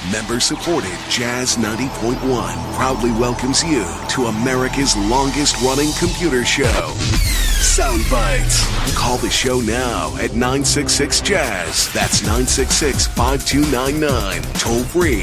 Member-supported Jazz 90.1 proudly welcomes you to America's longest-running computer show, Sound Bites. Call the show now at 966-JAZZ. That's 966-5299. Toll-free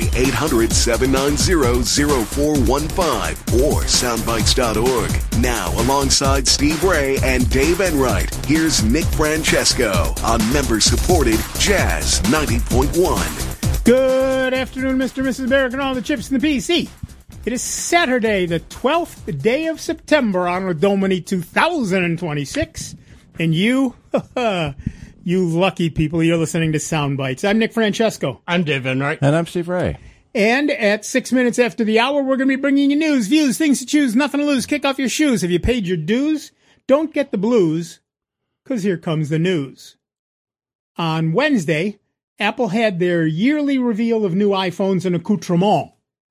800-790-0415 or soundbites.org. Now, alongside Steve Ray and Dave Enright, here's Nick Francesco on member-supported Jazz 90.1. Good afternoon, Mr. and Mrs. America, and all the chips in the PC. It is Saturday, the 12th day of September, on with Domini 2026. And you, you lucky people, you're listening to Sound Bites. I'm Nick Francesco. I'm Dave Enright. And I'm Steve Ray. And at 6 minutes after the hour, we're going to be bringing you news, views, things to choose, nothing to lose. Kick off your shoes. Have you paid your dues? Don't get the blues, because here comes the news. On Wednesday, Apple had their yearly reveal of new iPhones and accoutrements.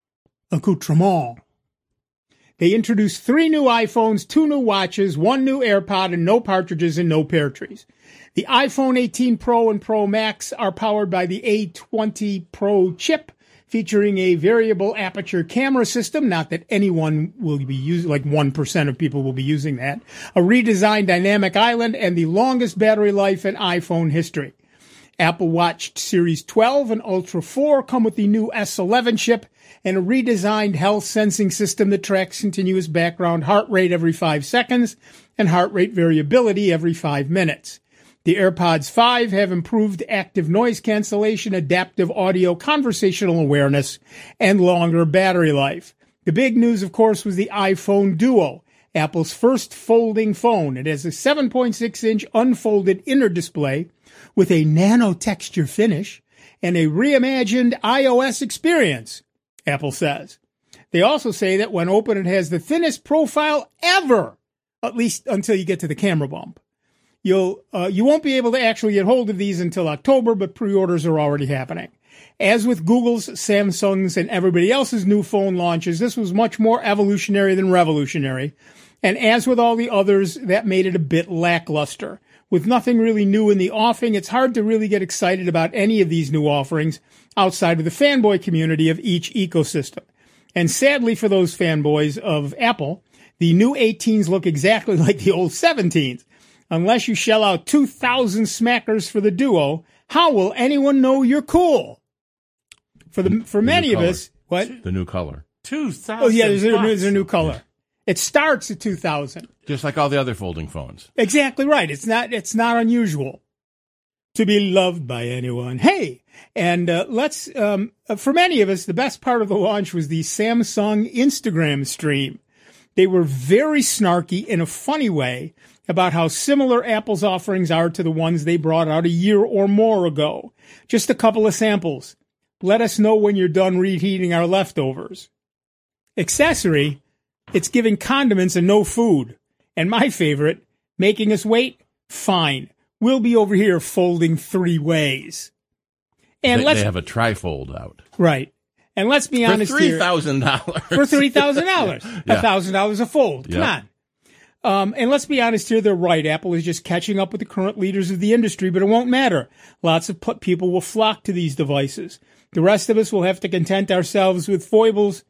They introduced 3 new iPhones, 2 new watches, 1 new AirPod, and no cartridges and no pear trees. The iPhone 18 Pro and Pro Max are powered by the A20 Pro chip, featuring a variable aperture camera system. Not that anyone will be using, like 1% of people will be using that. A redesigned dynamic island, and the longest battery life in iPhone history. Apple Watch Series 12 and Ultra 4 come with the new S11 chip and a redesigned health sensing system that tracks continuous background heart rate every 5 seconds and heart rate variability every 5 minutes. The AirPods 5 have improved active noise cancellation, adaptive audio, conversational awareness, and longer battery life. The big news, of course, was the iPhone Duo, Apple's first folding phone. It has a 7.6-inch unfolded inner display with a nano-texture finish and a reimagined iOS experience, Apple says. They also say that when open, it has the thinnest profile ever, at least until you get to the camera bump. You won't be able to actually get hold of these until October, but pre-orders are already happening. As with Google's, Samsung's, and everybody else's new phone launches, this was much more evolutionary than revolutionary. And as with all the others, that made it a bit lackluster. With nothing really new in the offing, it's hard to really get excited about any of these new offerings outside of the fanboy community of each ecosystem. And sadly for those fanboys of Apple, the new 18s look exactly like the old 17s. Unless you shell out 2,000 smackers for the Duo, how will anyone know you're cool? For many of us, what? The new color. 2,000. Oh yeah, there's a new color. Yeah. It starts at 2,000. Just like all the other folding phones. Exactly right. It's not unusual to be loved by anyone. Hey, and for many of us, the best part of the launch was the Samsung Instagram stream. They were very snarky in a funny way about how similar Apple's offerings are to the ones they brought out a year or more ago. Just a couple of samples. Let us know when you're done reheating our leftovers. Accessory. It's giving condiments and no food. And my favorite, making us wait? Fine. We'll be over here folding 3 ways. And they have a trifold out. Right. And let's be honest here. For $3,000. For $3,000. Yeah. $1,000 a fold. Come on. And let's be honest here. They're right. Apple is just catching up with the current leaders of the industry, but it won't matter. Lots of people will flock to these devices. The rest of us will have to content ourselves with foldables,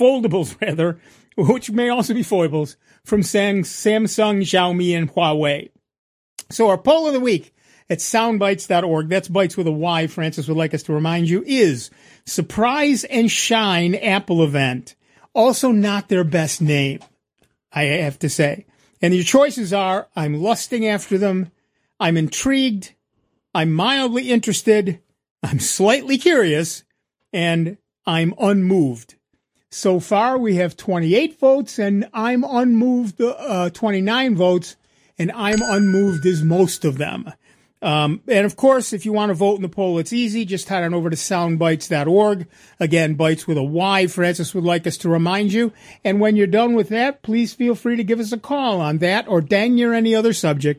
which may also be foibles, from Samsung, Xiaomi, and Huawei. So our poll of the week at soundbites.org, that's bites with a Y, Francis would like us to remind you, is Surprise and Shine Apple event. Also not their best name, I have to say. And your choices are, I'm lusting after them, I'm intrigued, I'm mildly interested, I'm slightly curious, and I'm unmoved. So far, we have 28 votes, and I'm unmoved, 29 votes, and I'm unmoved is most of them. And of course, if you want to vote in the poll, it's easy. Just head on over to soundbites.org. Again, bites with a Y. Francis would like us to remind you. And when you're done with that, please feel free to give us a call on that or dang near any other subject.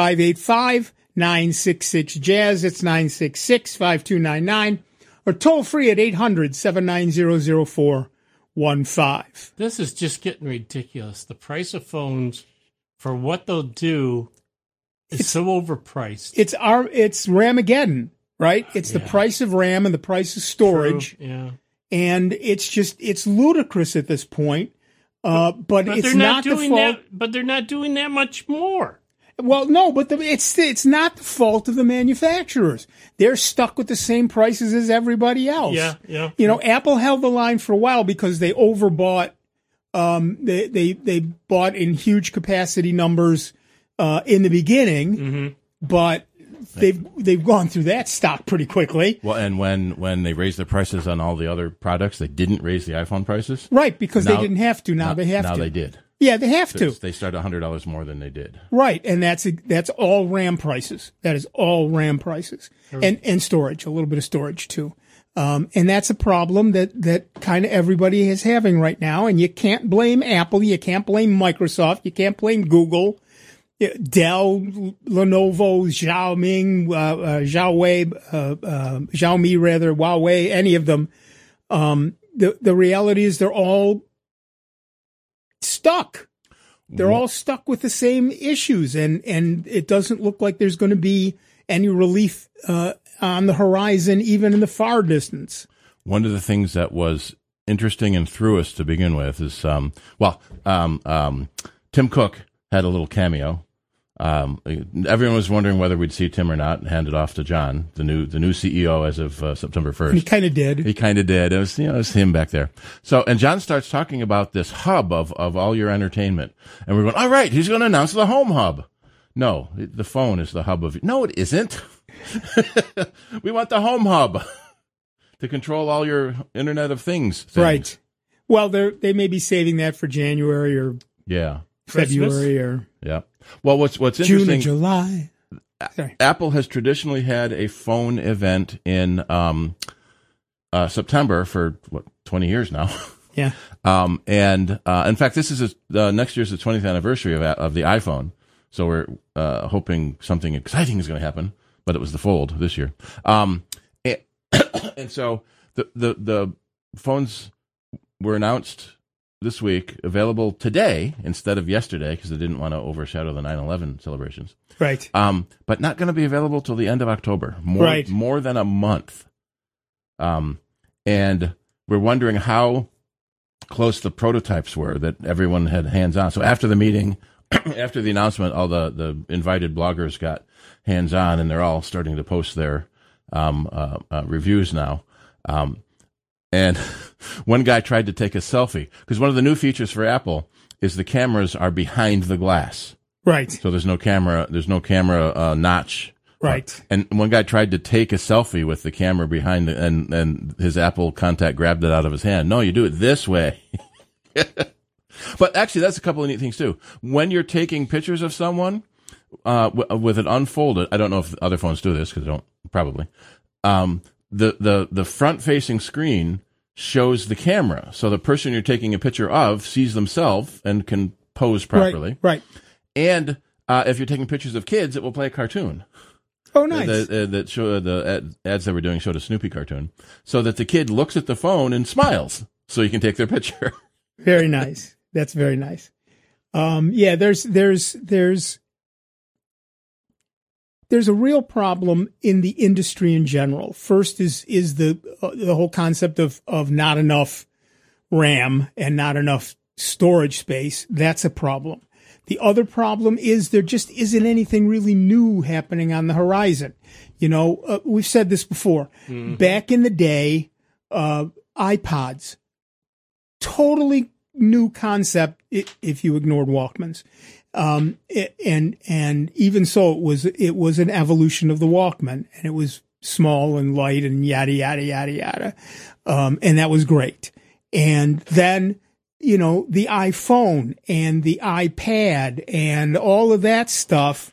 585-966-JAZZ. It's 966-5299. Or toll free at 800-790-0415. This is just getting ridiculous. The price of phones for what they'll do is so overpriced. It's Ramageddon. right? It's the price of RAM and the price of storage. True. Yeah. And it's ludicrous at this point. But it's they're not the doing fault. but they're not doing that much more. Well, no, but it's not the fault of the manufacturers. They're stuck with the same prices as everybody else. Yeah. You know, Apple held the line for a while because they overbought. They bought in huge capacity numbers in the beginning, but they've gone through that stock pretty quickly. Well, and when they raised their prices on all the other products, they didn't raise the iPhone prices. Right, because they didn't have to. Now they have to. Now they did. Yeah, they have to. They started $100 more than they did. Right, and that's all RAM prices. That is all RAM prices, and storage, a little bit of storage too. And that's a problem that kind of everybody is having right now. And you can't blame Apple, you can't blame Microsoft, you can't blame Google, Dell, Lenovo, Huawei, any of them. The reality is they're all stuck. They're all stuck with the same issues, and it doesn't look like there's going to be any relief on the horizon, even in the far distance. One of the things that was interesting and threw us to begin with is, Tim Cook had a little cameo. Everyone was wondering whether we'd see Tim or not, and hand it off to John, the new CEO as of September 1st. He kind of did. It was him back there. So, and John starts talking about this hub of all your entertainment, and we're going, all right, he's going to announce the home hub. No, the phone is the hub of. No, it isn't. We want the home hub to control all your Internet of Things. Right. Well, they may be saving that for January or February or Well, what's interesting? June or July. Sorry. Apple has traditionally had a phone event in September for 20 years now. Yeah. And in fact, this is next year's the 20th anniversary of the iPhone. So we're hoping something exciting is going to happen. But it was the Fold this year. And so the phones were announced this week, available today instead of yesterday, because they didn't want to overshadow the 9/11 celebrations. Right. But not going to be available till the end of October. More than a month. And we're wondering how close the prototypes were that everyone had hands on. So after the meeting, after the announcement, all the invited bloggers got hands on, and they're all starting to post their reviews now. And one guy tried to take a selfie, because one of the new features for Apple is the cameras are behind the glass. Right. So there's no camera notch. Right. And one guy tried to take a selfie with the camera behind it, and his Apple contact grabbed it out of his hand. No, you do it this way. But actually, that's a couple of neat things too. When you're taking pictures of someone with it unfolded, I don't know if other phones do this, because they don't, probably. The front-facing screen shows the camera, so the person you're taking a picture of sees themselves and can pose properly. Right. And if you're taking pictures of kids, it will play a cartoon. Oh, nice. The ads that we're doing showed a Snoopy cartoon, so that the kid looks at the phone and smiles, so you can take their picture. Very nice. That's very nice. There's a real problem in the industry in general. First is the whole concept of not enough RAM and not enough storage space. That's a problem. The other problem is there just isn't anything really new happening on the horizon. You know, we've said this before. Mm-hmm. Back in the day, iPods, totally new concept if you ignored Walkmans. And even so, it was an evolution of the Walkman, and it was small and light and yada, yada, yada, yada. And that was great. And then, you know, the iPhone and the iPad and all of that stuff,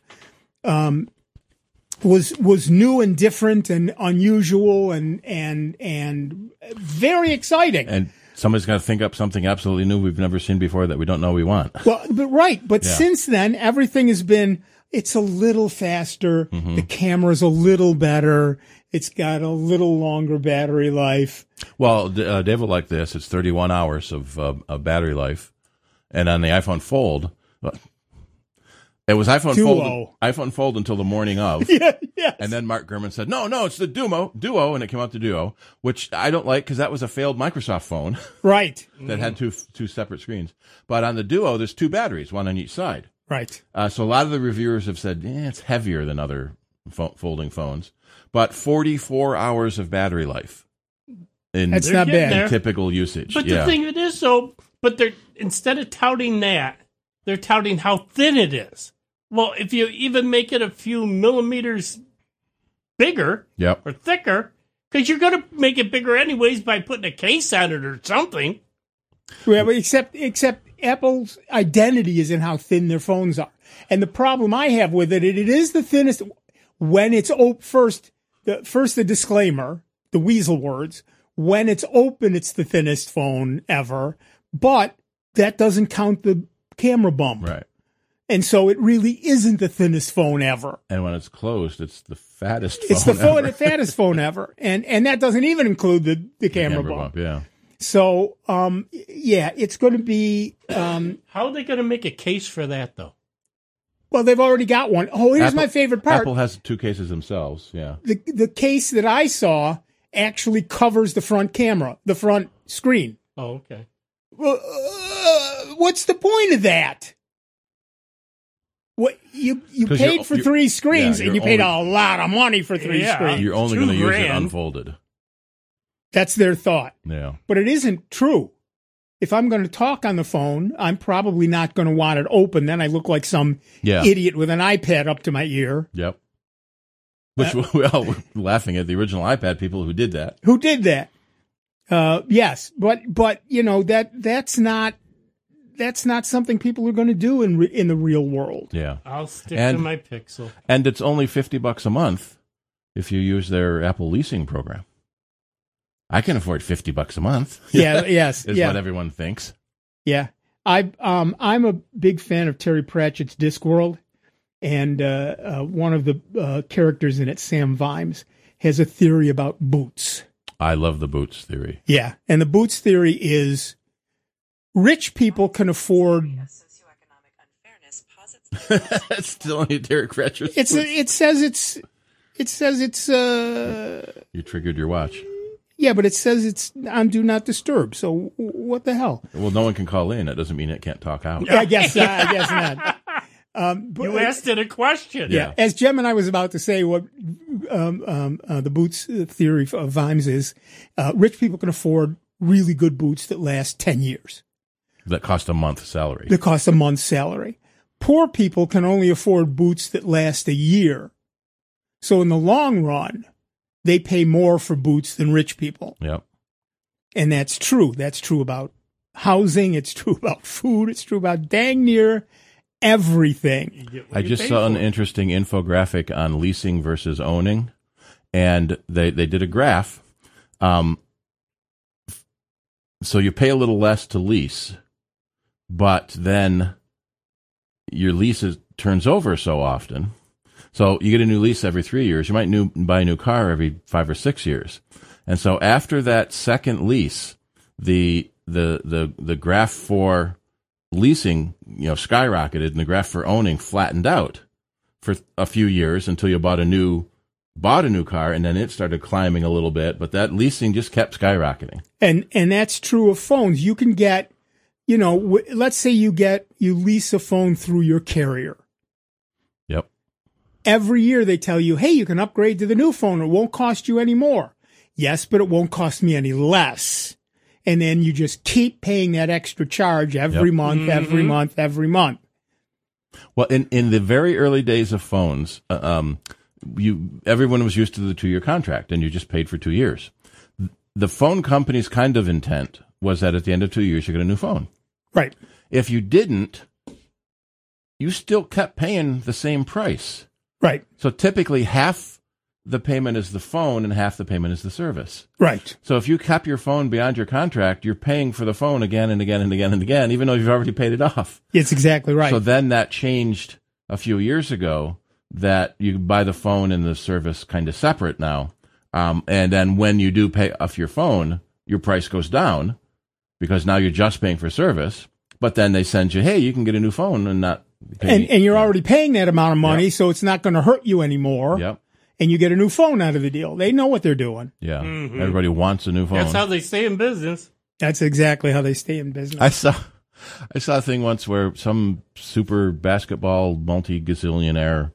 was new and different and unusual and very exciting. And somebody's got to think up something absolutely new we've never seen before that we don't know we want. Well, but since then, everything has been, it's a little faster. Mm-hmm. The camera's a little better. It's got a little longer battery life. Well, Dave will like this. It's 31 hours of battery life. And on the iPhone Fold, It was iPhone Duo. Fold until the morning of. Yes. And then Mark Gurman said, no, it's the Duo, and it came out to Duo, which I don't like because that was a failed Microsoft phone Right. that had two separate screens. But on the Duo, there's 2 batteries, one on each side. Right. So a lot of the reviewers have said, it's heavier than other folding phones, but 44 hours of battery life. That's not bad. In typical usage. But the thing of it is, they're instead of touting that, they're touting how thin it is. Well, if you even make it a few millimeters bigger or thicker, because you're going to make it bigger anyways by putting a case on it or something. Yeah, but except Apple's identity is in how thin their phones are. And the problem I have with it is the thinnest when it's first the disclaimer, the weasel words. When it's open, it's the thinnest phone ever, but that doesn't count the camera bump. Right. And so it really isn't the thinnest phone ever. And when it's closed, it's the fattest phone It's the ever. fattest phone ever. And that doesn't even include the camera bump. Yeah. So, it's going to be... How are they going to make a case for that, though? Well, they've already got one. Oh, here's my favorite part. Apple has 2 cases themselves, yeah. The case that I saw actually covers the front camera, the front screen. Oh, okay. Well, what's the point of that? What you paid for 3 screens, and you paid a lot of money for 3 screens. You're only going to use it unfolded. That's their thought. Yeah. But it isn't true. If I'm going to talk on the phone, I'm probably not going to want it open. Then I look like some idiot with an iPad up to my ear. Yep. Which we're laughing at the original iPad people who did that. Who did that? Yes, but that's not something people are going to do in the real world. Yeah. I'll stick to my Pixel. And it's only $50 a month if you use their Apple leasing program. I can afford $50 a month. Yes. Is what everyone thinks. Yeah. I'm a big fan of Terry Pratchett's Discworld, and one of the characters in it, Sam Vimes, has a theory about boots. I love the boots theory. Yeah, and the boots theory is rich people can afford. It's still only Terry Pratchett. It says it's. You triggered your watch. Yeah, but it says it's on Do Not Disturb. So what the hell? Well, no one can call in. It doesn't mean it can't talk out. I guess not. You asked it a question. Yeah. As Jem and I was about to say, what the boots theory of Vimes is, rich people can afford really good boots that last 10 years. That cost a month's salary. That cost a month's salary. Poor people can only afford boots that last a year. So in the long run, they pay more for boots than rich people. Yep. And that's true. That's true about housing. It's true about food. It's true about dang near everything. I just saw an interesting infographic on leasing versus owning, and they did a graph. So you pay a little less to lease, but then your lease turns over so often. So you get a new lease every 3 years. You might buy a new car every 5 or 6 years. And so after that second lease, the graph for leasing, skyrocketed, and the graph for owning flattened out for a few years until you bought a new car, and then it started climbing a little bit, but that leasing just kept skyrocketing. And that's true of phones. You can get, let's say you lease a phone through your carrier. Yep. Every year they tell you, hey, you can upgrade to the new phone. It won't cost you any more. Yes, but it won't cost me any less. And then you just keep paying that extra charge every month, every month, every month. Well, in the very early days of phones, everyone was used to the 2-year contract, and you just paid for 2 years. The phone company's kind of intent was that at the end of 2 years, you get a new phone. Right. If you didn't, you still kept paying the same price. Right. So typically half the payment is the phone and half the payment is the service. Right. So if you kept your phone beyond your contract, you're paying for the phone again and again and again and again, even though you've already paid it off. It's exactly right. So then that changed a few years ago, that you buy the phone and the service kind of separate now. And then when you do pay off your phone, your price goes down because now you're just paying for service. But then they send you, hey, you can get a new phone and not And you're already paying that amount of money, so it's not going to hurt you anymore. Yep. And you get a new phone out of the deal. They know what they're doing. Yeah. Mm-hmm. Everybody wants a new phone. That's how they stay in business. That's exactly how they stay in business. I saw a thing once where some super basketball multi-gazillionaire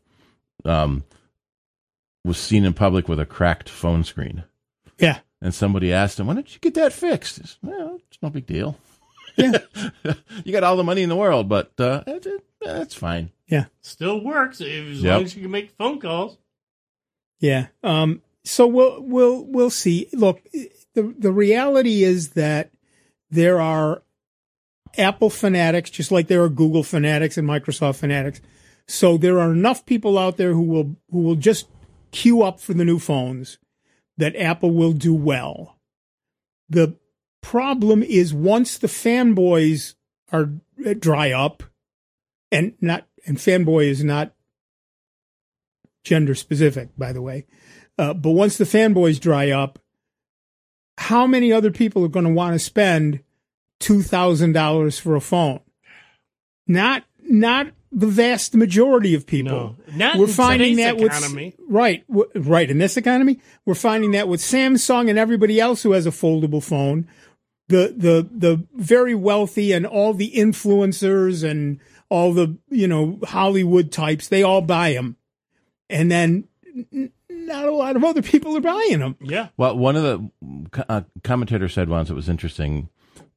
was seen in public with a cracked phone screen. Yeah. And somebody asked him, "Why don't you get that fixed?" He said, "Well, it's no big deal. Yeah. You got all the money in the world, but it's fine." Yeah. Still works as long as you can make phone calls. Yeah. So we'll see. Look, the reality is that there are Apple fanatics, just like there are Google fanatics and Microsoft fanatics. So there are enough people out there who will just queue up for the new phones that Apple will do well. The problem is once the fanboys are dry up, and fanboy is not gender specific, by the way. But once the fanboys dry up, how many other people are going to want to spend $2,000 for a phone? Not the vast majority of people. No, not we're finding that economy. Right in this economy, we're finding that with Samsung and everybody else who has a foldable phone, the very wealthy and all the influencers and all the Hollywood types, they all buy them, and then not a lot of other people are buying them. Yeah. Well, one of the commentators said once, it was interesting.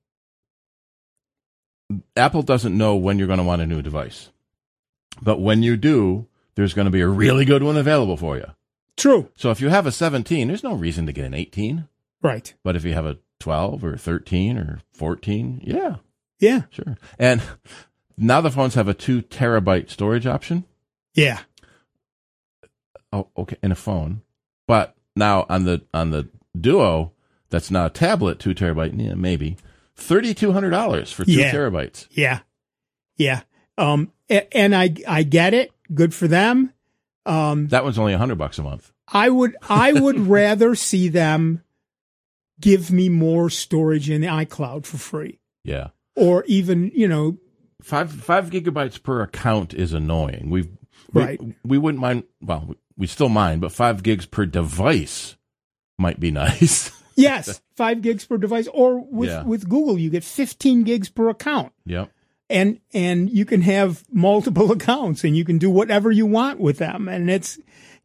Apple doesn't know when you're going to want a new device. But when you do, there's going to be a really good one available for you. True. So if you have a 17, there's no reason to get an 18. Right. But if you have a 12 or 13 or 14, yeah. Yeah. Sure. And now the phones have a 2 terabyte storage option. Yeah. Oh, okay, in a phone. But now on the Duo, that's now a tablet, 2 terabyte, yeah, maybe. $3,200 for 2 terabytes. Yeah. Yeah. And I get it. Good for them. That one's only $100 a month. I would rather see them give me more storage in the iCloud for free. Yeah. Or even, 5 gigabytes per account is annoying. We wouldn't mind. Well, we still mind, but 5 gigs per device might be nice. Yes, 5 gigs per device. Or with Google, you get 15 gigs per account. Yep. And you can have multiple accounts and you can do whatever you want with them. And it's,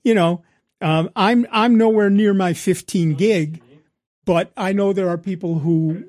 I'm nowhere near my 15 gig, but I know there are people who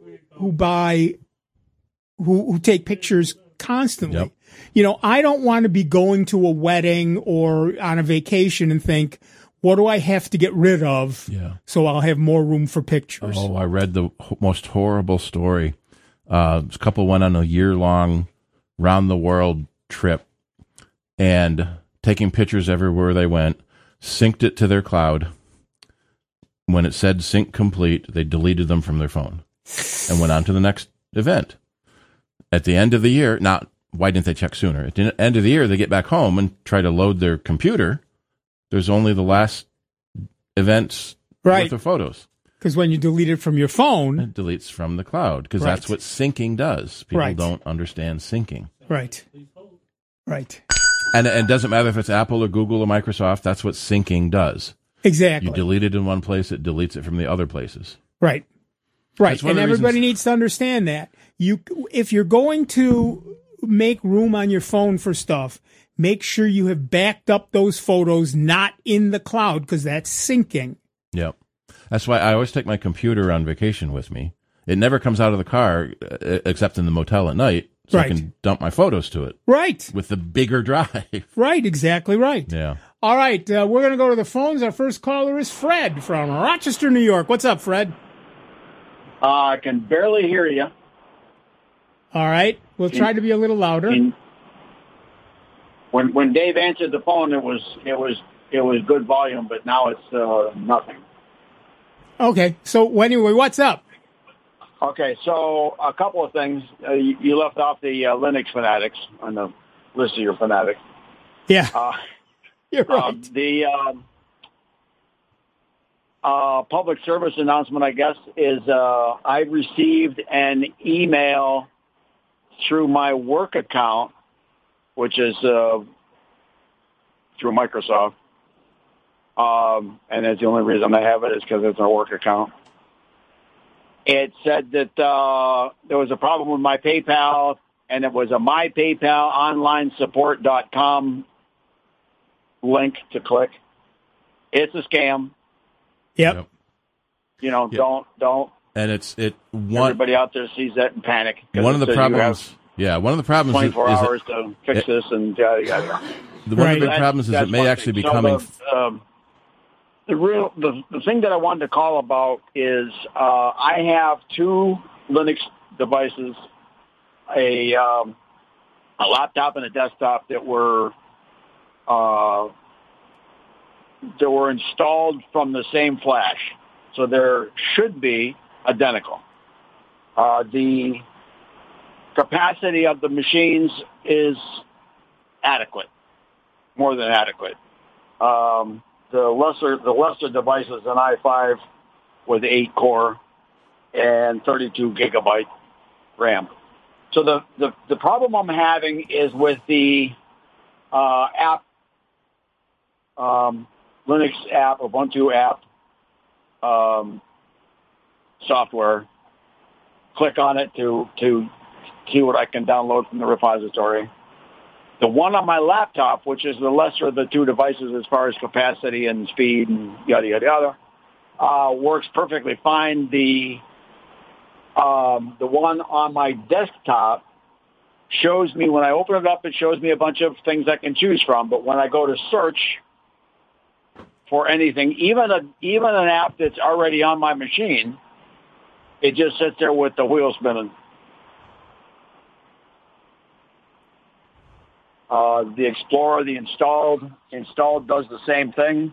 take pictures constantly. Yep. I don't want to be going to a wedding or on a vacation and think, what do I have to get rid of so I'll have more room for pictures? Oh, I read the most horrible story. A couple went on a year-long round-the-world trip and taking pictures everywhere they went, synced it to their cloud. When it said sync complete, they deleted them from their phone and went on to the next event. At the end of the year, why didn't they check sooner? At the end of the year, they get back home and try to load their computer. There's only the last events worth of photos. Because when you delete it from your phone... It deletes from the cloud, because that's what syncing does. People don't understand syncing. Right. And it doesn't matter if it's Apple or Google or Microsoft, that's what syncing does. Exactly. You delete it in one place, it deletes it from the other places. Right. And everybody needs to understand that. If you're going to make room on your phone for stuff, make sure you have backed up those photos not in the cloud, because that's syncing. Yep. That's why I always take my computer on vacation with me. It never comes out of the car except in the motel at night, so I can dump my photos to it. Right. With the bigger drive. Right, exactly right. Yeah. All right, we're going to go to the phones. Our first caller is Fred from Rochester, New York. What's up, Fred? I can barely hear you. All right. We'll try to be a little louder. When Dave answered the phone, it was good volume, but now it's nothing. Okay. So anyway, what's up? Okay. So a couple of things. You left off the Linux fanatics on the list of your fanatics. Yeah. You're right. The public service announcement, I guess, is I received an email through my work account which is through Microsoft. And that's the only reason I have it is because it's a work account. It said that there was a problem with my PayPal, and it was a mypaypalonlinesupport.com link to click. It's a scam. Yep. You know, don't. And everybody out there sees that and panic. One of the problems. One of the problems 24 hours to fix this and yada yada. One of the big problems is it may actually be coming. The thing that I wanted to call about is I have two Linux devices, a laptop and a desktop that were installed from the same flash, so there should be identical. The capacity of the machines is adequate, more than adequate. The lesser device is an i5 with 8 core and 32 gigabyte RAM. So the problem I'm having is with the app, Linux app, Ubuntu app software. Click on it to see what I can download from the repository. The one on my laptop, which is the lesser of the two devices as far as capacity and speed and yada, yada, yada, works perfectly fine. The one on my desktop shows me, when I open it up, it shows me a bunch of things I can choose from. But when I go to search for anything, even an app that's already on my machine, it just sits there with the wheel spinning. The Explorer, the installed does the same thing.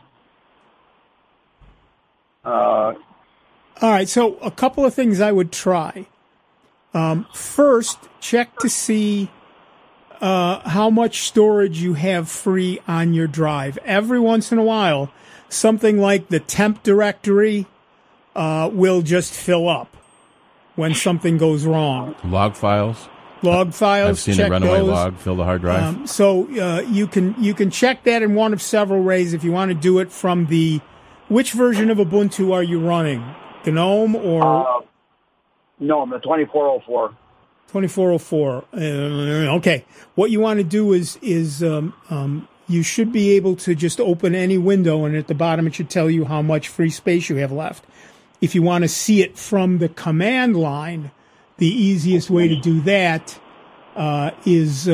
All right, so a couple of things I would try. First, check to see how much storage you have free on your drive. Every once in a while, something like the temp directory will just fill up when something goes wrong. Log files. I've seen check a runaway those. log fill the hard drive. So you can check that in one of several ways. If you want to do it from which version of Ubuntu are you running? GNOME or? No, the 2404. 2404. Okay. What you want to do is you should be able to just open any window, and at the bottom it should tell you how much free space you have left. If you want to see it from the command line, the easiest way to do that is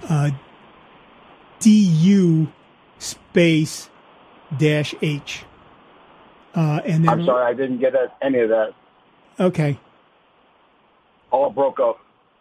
du space -h. And then, I'm sorry, I didn't get any of that. Okay. All broke up.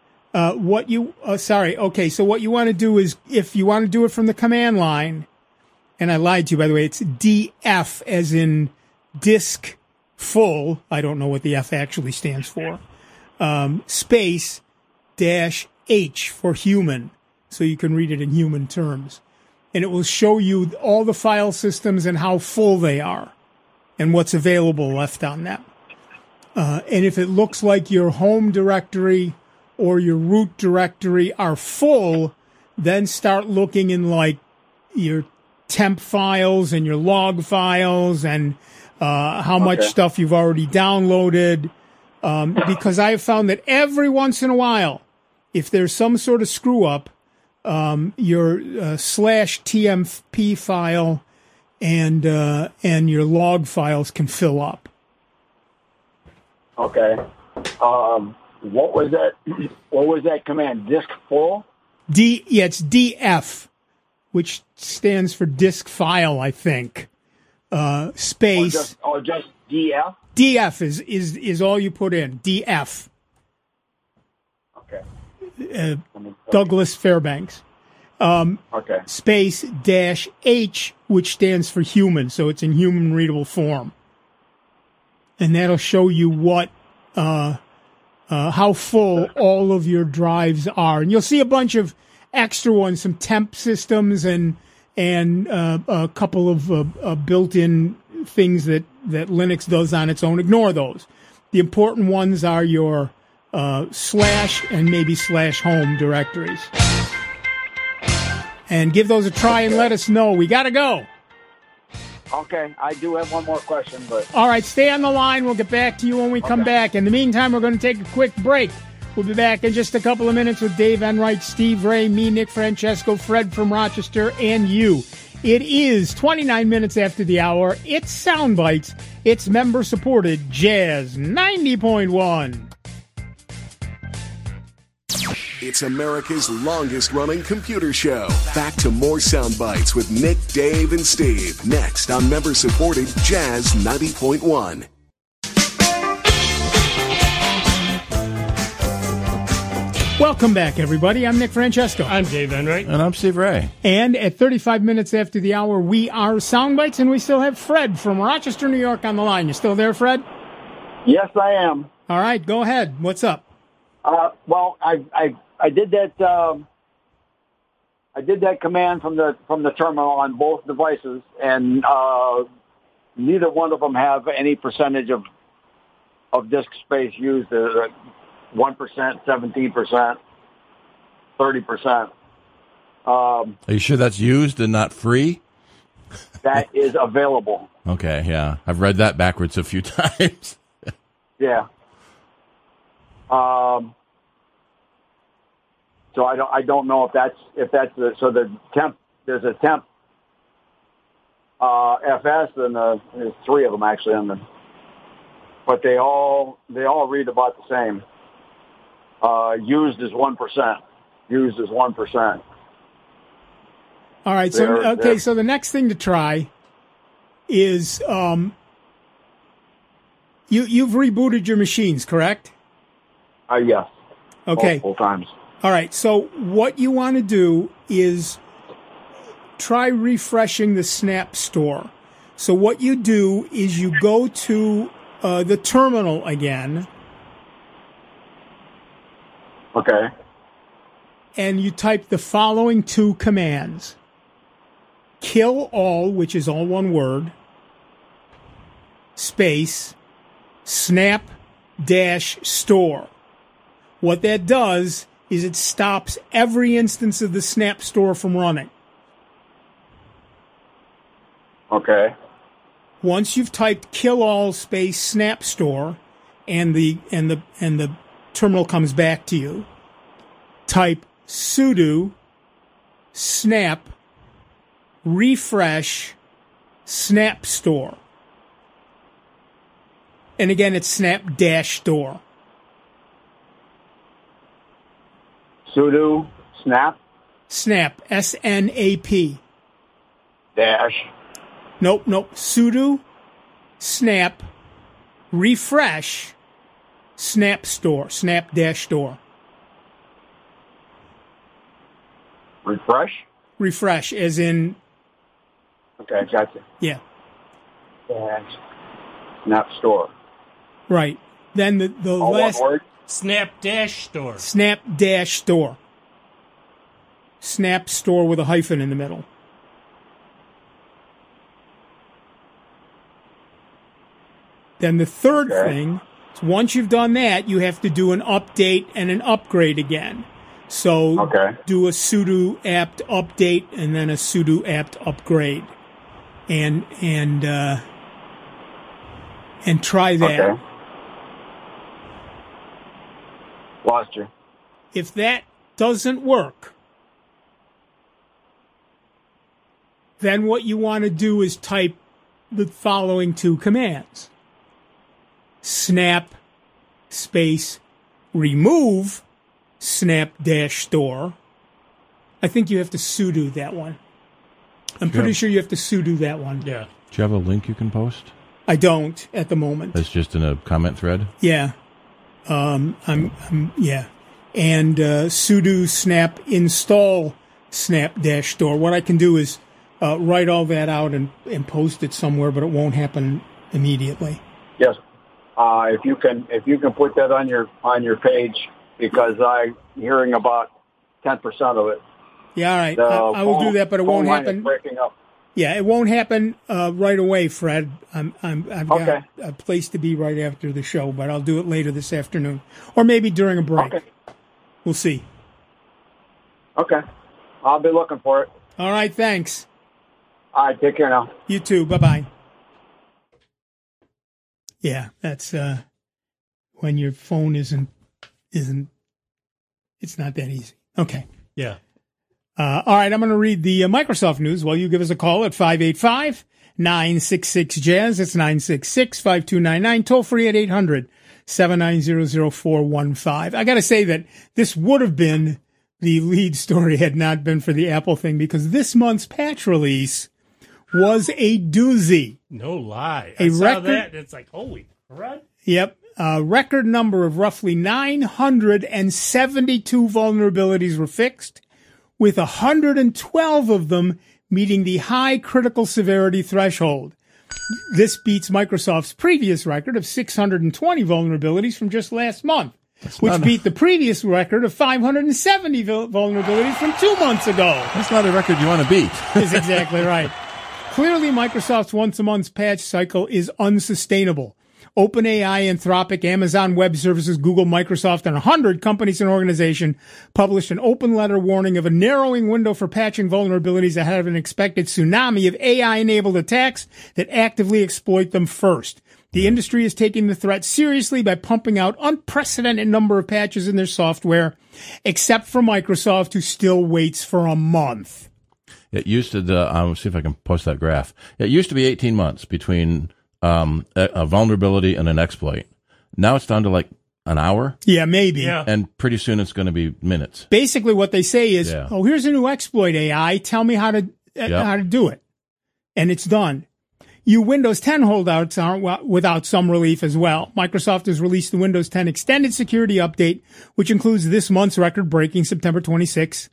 Okay, so what you want to do is, if you want to do it from the command line, and I lied to you, by the way, it's DF as in disk full. I don't know what the F actually stands for. Space -h for human, so you can read it in human terms. And it will show you all the file systems and how full they are and what's available left on them. And if it looks like your home directory or your root directory are full, then start looking in like your temp files and your log files and how much stuff you've already downloaded. Because I have found that every once in a while, if there's some sort of screw up, your /tmp file and your log files can fill up. Okay. What was that? What was that command? Disk full? It's DF, which stands for disk file, I think. Space. Just DF. DF is all you put in. DF. Okay. Douglas Fairbanks. Okay. Space -h, which stands for human, so it's in human readable form. And that'll show you what, how full all of your drives are. And you'll see a bunch of extra ones, some temp systems and a couple of built-in things that Linux does on its own. Ignore those. The important ones are your / and maybe /home directories. and give those a try and let us know. We got to go. Okay, I do have one more question, but... All right, stay on the line. We'll get back to you when we come back. In the meantime, we're going to take a quick break. We'll be back in just a couple of minutes with Dave Enright, Steve Ray, me, Nick Francesco, Fred from Rochester, and you. It is 29 minutes after the hour. It's Sound Bites. It's member-supported Jazz 90.1. It's America's longest-running computer show. Back to more Sound Bites with Nick, Dave, and Steve. Next on member-supported Jazz 90.1. Welcome back, everybody. I'm Nick Francesco. I'm Dave Enright. And I'm Steve Ray. And at 35 minutes after the hour, we are Sound Bites, and we still have Fred from Rochester, New York on the line. You still there, Fred? Yes, I am. All right, go ahead. What's up? Well, I did that. I did that command from the terminal on both devices, and neither one of them have any percentage of disk space used. 1%, 17%, 30%. Are you sure that's used and not free? That is available. Okay, yeah, I've read that backwards a few times. Yeah. So I don't know if that's the temp. There's a temp FS, and there's three of them actually, but they all read about the same. Used is 1%. Used is 1%. All right. So the next thing to try is you've rebooted your machines, correct? Yes. Okay. Multiple times. All right. So what you want to do is try refreshing the Snap Store. So what you do is you go to the terminal again. Okay. And you type the following two commands. Kill all, which is all one word, space, snap-store. What that does is it stops every instance of the Snap Store from running. Okay. Once you've typed kill all space Snap Store and the terminal comes back to you, type sudo snap refresh Snap Store. And again, it's snap-store. Sudo snap? Snap, S-N-A-P. Dash. Nope. Sudo snap refresh Snap Store, snap-store. Refresh, as in... Okay, gotcha. Yeah. Dash. Snap Store. Right. Then the all last... one word? Snap-store. Snap-store. Snap Store with a hyphen in the middle. Then the third thing, once you've done that, you have to do an update and an upgrade again. So do a sudo apt update and then a sudo apt upgrade, and try that. Okay. Lost you. If that doesn't work, then what you want to do is type the following two commands. Snap space remove snap-store. I think you have to sudo that one. I'm pretty sure you have to sudo that one. Yeah. Do you have a link you can post? I don't at the moment. That's just in a comment thread? Yeah. Yeah. And sudo snap install snap-store. What I can do is write all that out and post it somewhere, but it won't happen immediately. Yes. If you can put that on your page, because I'm hearing about 10% of it. Yeah, all right. I will do that, but it won't happen. Breaking up. Yeah, it won't happen right away, Fred. I've got a place to be right after the show, but I'll do it later this afternoon, or maybe during a break. Okay. We'll see. Okay. I'll be looking for it. All right, thanks. All right, take care now. You too. Bye-bye. Yeah, that's when your phone isn't, it's not that easy. Okay. Yeah. All right, I'm going to read the Microsoft news while you give us a call at 585-966-JAZZ. It's 966-5299. Toll free at 800-790-0415. I got to say that this would have been the lead story had not been for the Apple thing, because this month's patch release was a doozy. No lie. I saw that, and it's like, holy crud. Yep. A record number of roughly 972 vulnerabilities were fixed, with 112 of them meeting the high critical severity threshold. This beats Microsoft's previous record of 620 vulnerabilities from just last month, which beat the previous record of 570 vulnerabilities from 2 months ago. That's not a record you want to beat. Is exactly right. Clearly, Microsoft's once-a-month patch cycle is unsustainable. OpenAI, Anthropic, Amazon Web Services, Google, Microsoft, and 100 companies and organizations published an open letter warning of a narrowing window for patching vulnerabilities ahead of an expected tsunami of AI-enabled attacks that actively exploit them first. The industry is taking the threat seriously by pumping out unprecedented number of patches in their software, except for Microsoft, who still waits for a month. It used to, I'll see if I can post that graph. It used to be 18 months between a vulnerability and an exploit. Now it's down to like an hour. Yeah, maybe. Yeah. And pretty soon it's going to be minutes. Basically what they say is, oh, here's a new exploit, AI. Tell me how to do it. And it's done. You Windows 10 holdouts aren't without some relief as well. Microsoft has released the Windows 10 Extended Security Update, which includes this month's record-breaking September 26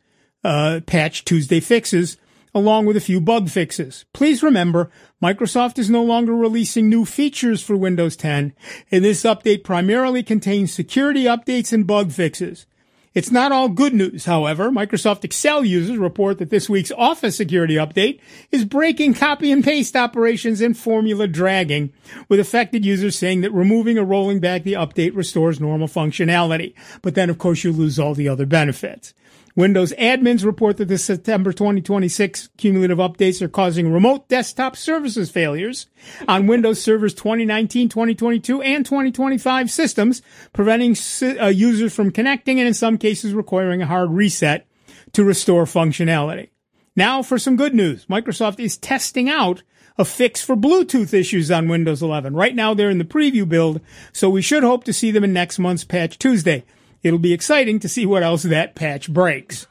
patch Tuesday fixes, along with a few bug fixes. Please remember, Microsoft is no longer releasing new features for Windows 10, and this update primarily contains security updates and bug fixes. It's not all good news, however. Microsoft Excel users report that this week's Office security update is breaking copy and paste operations and formula dragging, with affected users saying that removing or rolling back the update restores normal functionality. But then, of course, you lose all the other benefits. Windows admins report that the September 2026 cumulative updates are causing remote desktop services failures on Windows servers 2019, 2022, and 2025 systems, preventing users from connecting and in some cases requiring a hard reset to restore functionality. Now for some good news. Microsoft is testing out a fix for Bluetooth issues on Windows 11. Right now they're in the preview build, so we should hope to see them in next month's Patch Tuesday. It'll be exciting to see what else that patch breaks.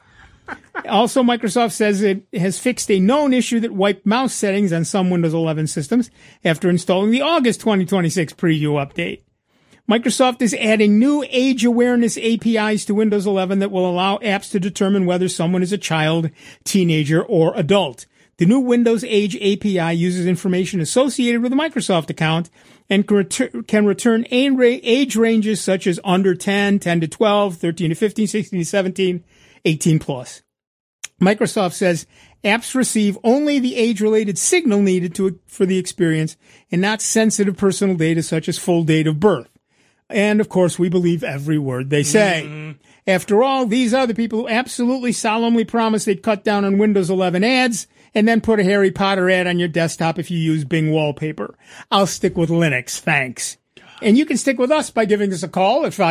Also, Microsoft says it has fixed a known issue that wiped mouse settings on some Windows 11 systems after installing the August 2026 preview update. Microsoft is adding new age awareness APIs to Windows 11 that will allow apps to determine whether someone is a child, teenager, or adult. The new Windows Age API uses information associated with a Microsoft account and can return age ranges such as under 10, 10 to 12, 13 to 15, 16 to 17, 18 plus. Microsoft says apps receive only the age-related signal needed for the experience and not sensitive personal data such as full date of birth. And, of course, we believe every word they say. Mm-hmm. After all, these are the people who absolutely solemnly promised they'd cut down on Windows 11 ads and then put a Harry Potter ad on your desktop if you use Bing wallpaper. I'll stick with Linux, thanks. And you can stick with us by giving us a call at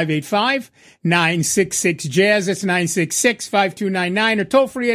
585-966-JAZZ. That's 966-5299 or toll free at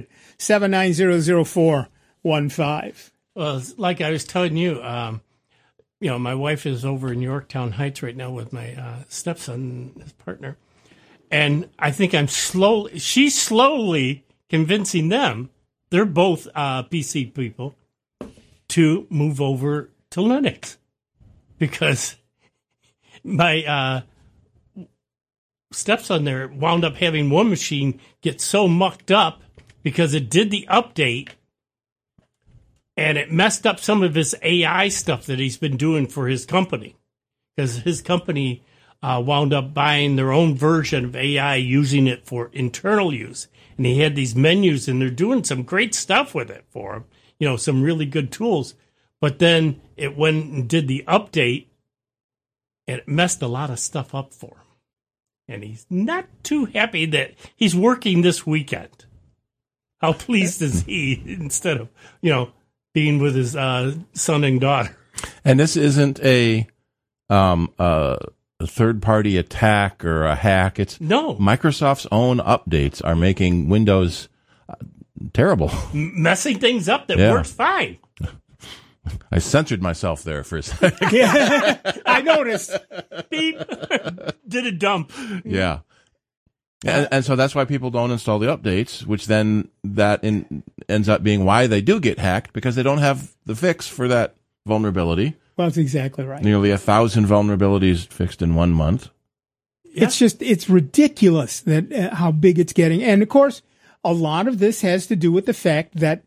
800-790-0415. Well, like I was telling you, my wife is over in Yorktown Heights right now with my stepson, his partner. And I think she's slowly convincing them, they're both PC people, to move over to Linux. Because my stepson there wound up having one machine get so mucked up because it did the update and it messed up some of his AI stuff that he's been doing for his company. Because his company wound up buying their own version of AI, using it for internal use. And he had these menus, and they're doing some great stuff with it for him. Some really good tools. But then it went and did the update, and it messed a lot of stuff up for him. And he's not too happy that he's working this weekend. How pleased is he instead of, being with his son and daughter? And this isn't a third-party attack or a hack. It's Microsoft's own updates are making Windows terrible. Messing things up that works fine. I censored myself there for a second. Yeah, I noticed. Beep. Did a dump. Yeah. And so that's why people don't install the updates, which then ends up being why they do get hacked, because they don't have the fix for that vulnerability. Well, that's exactly right. Nearly 1,000 vulnerabilities fixed in 1 month. Yeah. It's ridiculous that how big it's getting. And, of course, a lot of this has to do with the fact that,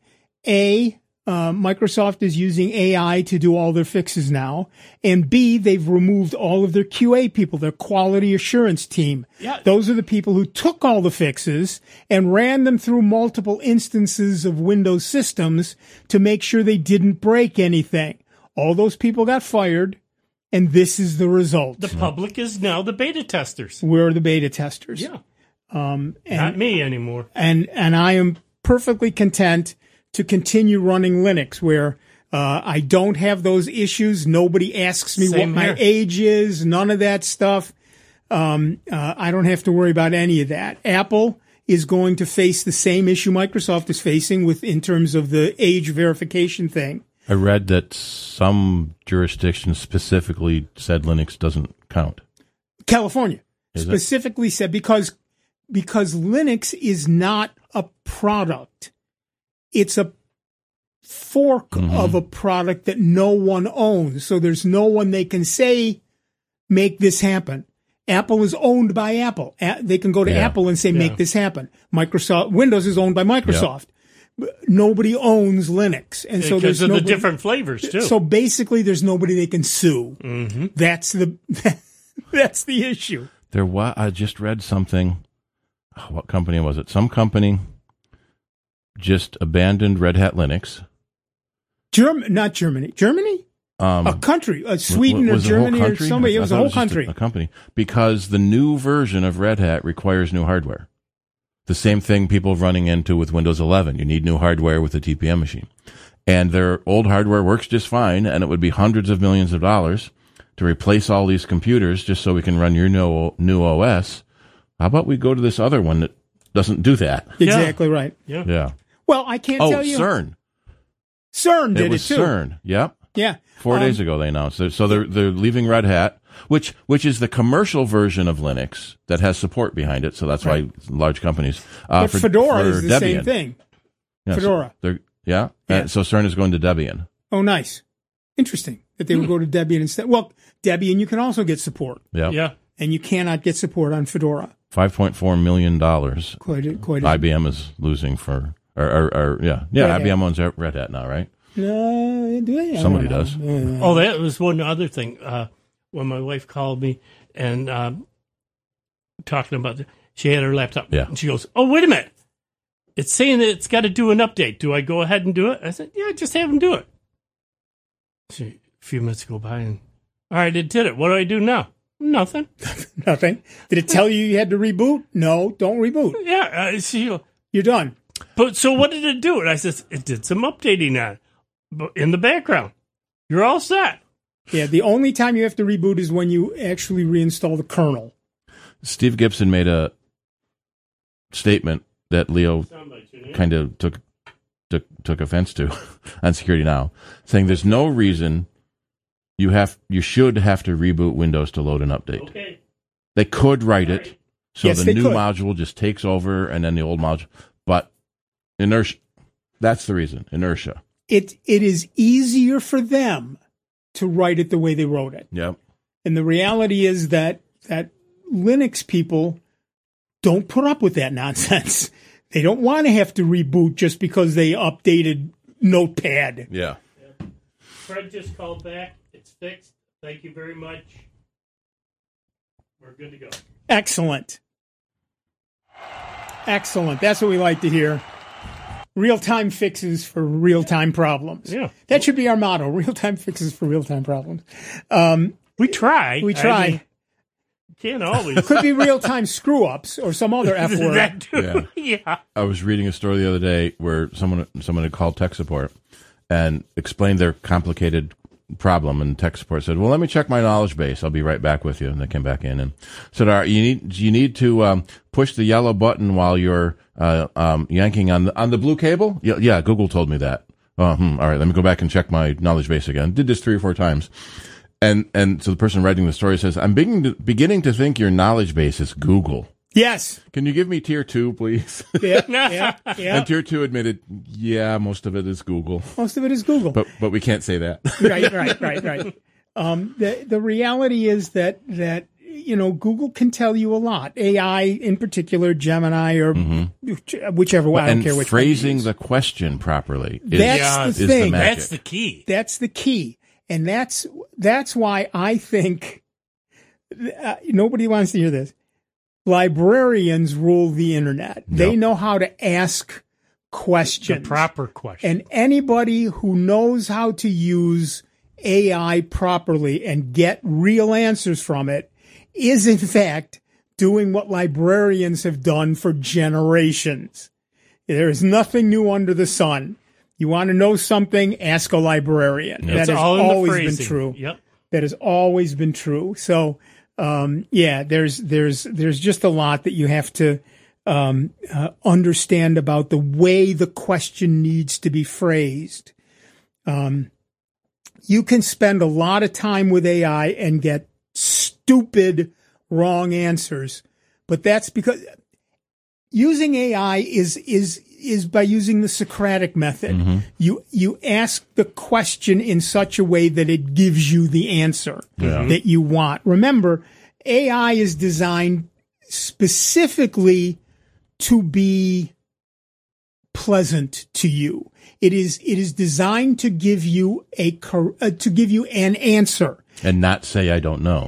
Microsoft is using AI to do all their fixes now, and B, they've removed all of their QA people, their quality assurance team. Yeah. Those are the people who took all the fixes and ran them through multiple instances of Windows systems to make sure they didn't break anything. All those people got fired, and this is the result. The public is now the beta testers. We're the beta testers. Yeah. Not me anymore. And I am perfectly content to continue running Linux, where I don't have those issues. Nobody asks me what my age is, none of that stuff. I don't have to worry about any of that. Apple is going to face the same issue Microsoft is facing in terms of the age verification thing. I read that some jurisdictions specifically said Linux doesn't count. California specifically said because Linux is not a product. It's a fork of a product that no one owns. So there's no one they can say, make this happen. Apple is owned by Apple. They can go to Apple and say, make this happen. Windows is owned by Microsoft. Nobody owns Linux. And so there's the different flavors too. So basically there's nobody they can sue. Mm-hmm. That's the issue. I just read something. What company was it? Some company just abandoned Red Hat Linux. Not Germany. Germany? A country. Sweden or Germany or somebody. It was a whole country. A company. Because the new version of Red Hat requires new hardware. The same thing people running into with Windows 11. You need new hardware with a TPM machine. And their old hardware works just fine, and it would be hundreds of millions of dollars to replace all these computers just so we can run your new OS. How about we go to this other one that doesn't do that? Exactly right. Yeah. Well, I can't tell you. CERN. CERN did it too. CERN. Yep. Yeah. 4 days ago they announced it. So they're leaving Red Hat, which is the commercial version of Linux that has support behind it. So that's why large companies. But Fedora is the Debian. same thing. Yeah, Fedora. So CERN is going to Debian. Oh, nice. Interesting that they would go to Debian instead. Well, Debian, you can also get support. Yeah. And you cannot get support on Fedora. $5.4 million. Quite IBM is losing for. IBM owns Red Hat now, right? Do they? Somebody does. Oh, that was one other thing. When my wife called me and talking about she had her laptop. Yeah. And she goes, "Oh, wait a minute. It's saying that it's got to do an update. Do I go ahead and do it?" I said, "Yeah, just have them do it." A few minutes go by and, all right, it did it. What do I do now? Nothing. Nothing. Did it tell you had to reboot? No, don't reboot. Yeah. You're done. But so what did it do? And I said, it did some updating on it in the background. You're all set. Yeah, the only time you have to reboot is when you actually reinstall the kernel. Steve Gibson made a statement that Leo kind of took offense to on Security Now, saying there's no reason you should have to reboot Windows to load an update. Okay. They could write it so Yes, the new could. module just takes over and then the old module, but inertia. That's the reason. Inertia. It is easier for them to write it the way they wrote it. Yep. And the reality is that Linux people don't put up with that nonsense. They don't want to have to reboot just because they updated Notepad. Yeah. Fred just called back. It's fixed. Thank you very much. We're good to go. Excellent. That's what we like to hear. Real-time fixes for real-time problems. Yeah. That should be our motto. Real-time fixes for real-time problems. We try. We try. Can't always. Could be real-time screw-ups or some other F word. That too. Yeah. I was reading a story the other day where someone had called tech support and explained their complicated problem, and tech support said, "Well, let me check my knowledge base. I'll be right back with you." And they came back in and said, "All right, you need to push the yellow button while you're yanking on the blue cable." Yeah, Google told me that. All right, let me go back and check my knowledge base again. Did this 3 or 4 times. And so the person writing the story says, "I'm beginning to think your knowledge base is Google." Yes. Can you give me tier 2, please? Yeah. And tier 2 admitted, yeah, most of it is Google. Most of it is Google. But we can't say that. Right. The reality is that Google can tell you a lot. AI in particular, Gemini or whichever one. I don't care which. Phrasing the question properly is the thing. That's the key. That's the key. And that's why I think nobody wants to hear this. Librarians rule the internet. Yep. They know how to ask questions. The proper question. And anybody who knows how to use AI properly and get real answers from it is, in fact, doing what librarians have done for generations. There is nothing new under the sun. You want to know something, ask a librarian. Yep. That has always been true. Yep. That has always been true. So, there's just a lot that you have to understand about the way the question needs to be phrased. You can spend a lot of time with AI and get stupid, wrong answers, but that's because using AI is by using the Socratic method. Mm-hmm. You ask the question in such a way that it gives you the answer that you want. Remember, AI is designed specifically to be pleasant to you. It is designed to give you an answer. And not say, I don't know.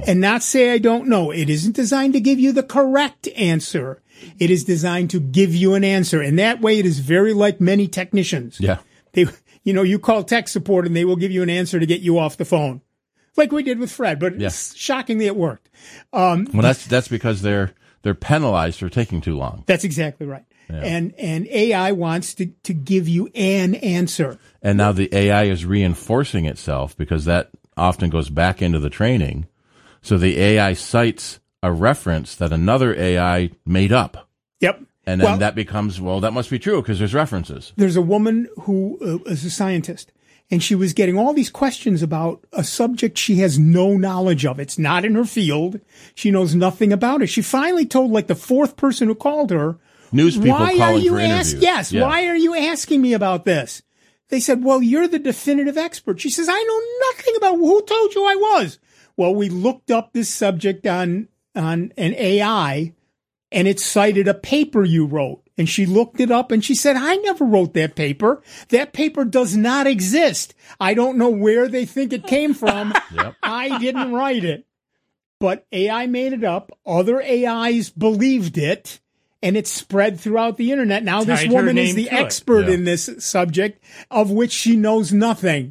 It isn't designed to give you the correct answer. It is designed to give you an answer. And that way it is very like many technicians. Yeah. You call tech support and they will give you an answer to get you off the phone. Like we did with Fred, but shockingly it worked. Well, that's because they're penalized for taking too long. That's exactly right. Yeah. And AI wants to give you an answer. And now the AI is reinforcing itself because that often goes back into the training. So the AI cites a reference that another AI made up. Yep. And then that becomes, that must be true because there's references. There's a woman who is a scientist, and she was getting all these questions about a subject she has no knowledge of. It's not in her field. She knows nothing about it. She finally told the 4th person who called her, news people calling for interviews. Yes. Yeah. Why are you asking me about this? They said, well, you're the definitive expert. She says, I know nothing about who told you I was. Well, we looked up this subject on an AI, and it cited a paper you wrote. And she looked it up and she said, I never wrote that paper. That paper does not exist. I don't know where they think it came from. Yep. I didn't write it. But AI made it up. Other AIs believed it. And it spread throughout the internet. Now this woman is the expert in this subject, of which she knows nothing.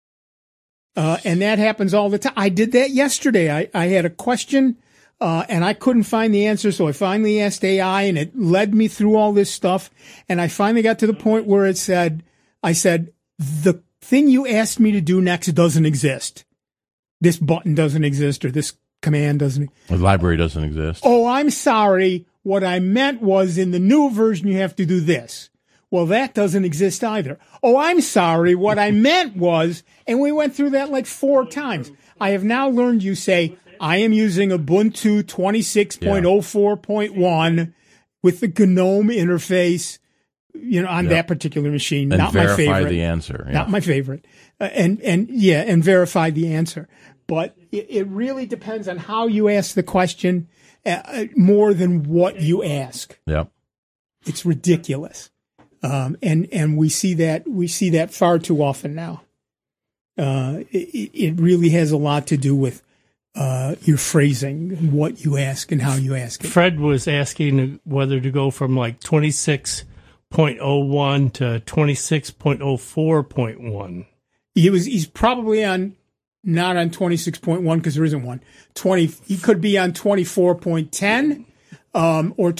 And that happens all the time. I did that yesterday. I had a question, and I couldn't find the answer. So I finally asked AI, and it led me through all this stuff. And I finally got to the point where I said, the thing you asked me to do next doesn't exist. This button doesn't exist, or this command doesn't. The library doesn't exist. Oh, I'm sorry. What I meant was in the new version, you have to do this. Well, that doesn't exist either. Oh, I'm sorry. What I meant was, and we went through that 4 times. I have now learned you say, I am using Ubuntu 26.04.1 with the GNOME interface, on that particular machine. And not my favorite. Verify the answer. Yeah. Not my favorite. And verify the answer. But it really depends on how you ask the question. More than what you ask. Yep. It's ridiculous. And we see that far too often now. It really has a lot to do with your phrasing, what you ask and how you ask it. Fred was asking whether to go from 26.01 to 26.04.1. He's probably on not on 26.1 because there isn't one. He could be on 24.10 or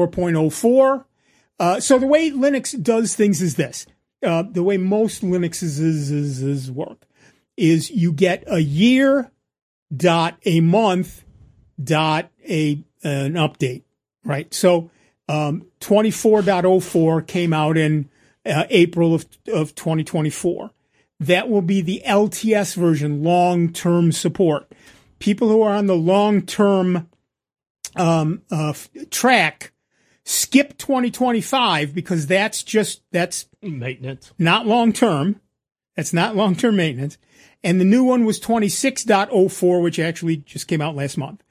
24.04. So the way Linux does things is this. The way most Linuxes work is you get a year dot a month dot an update, right? So 24.04 came out in April of 2024. That will be the LTS version, long-term support. People who are on the long-term track skip 2025 because that's maintenance, not long-term. That's not long-term maintenance. And the new one was 26.04, which actually just came out last month.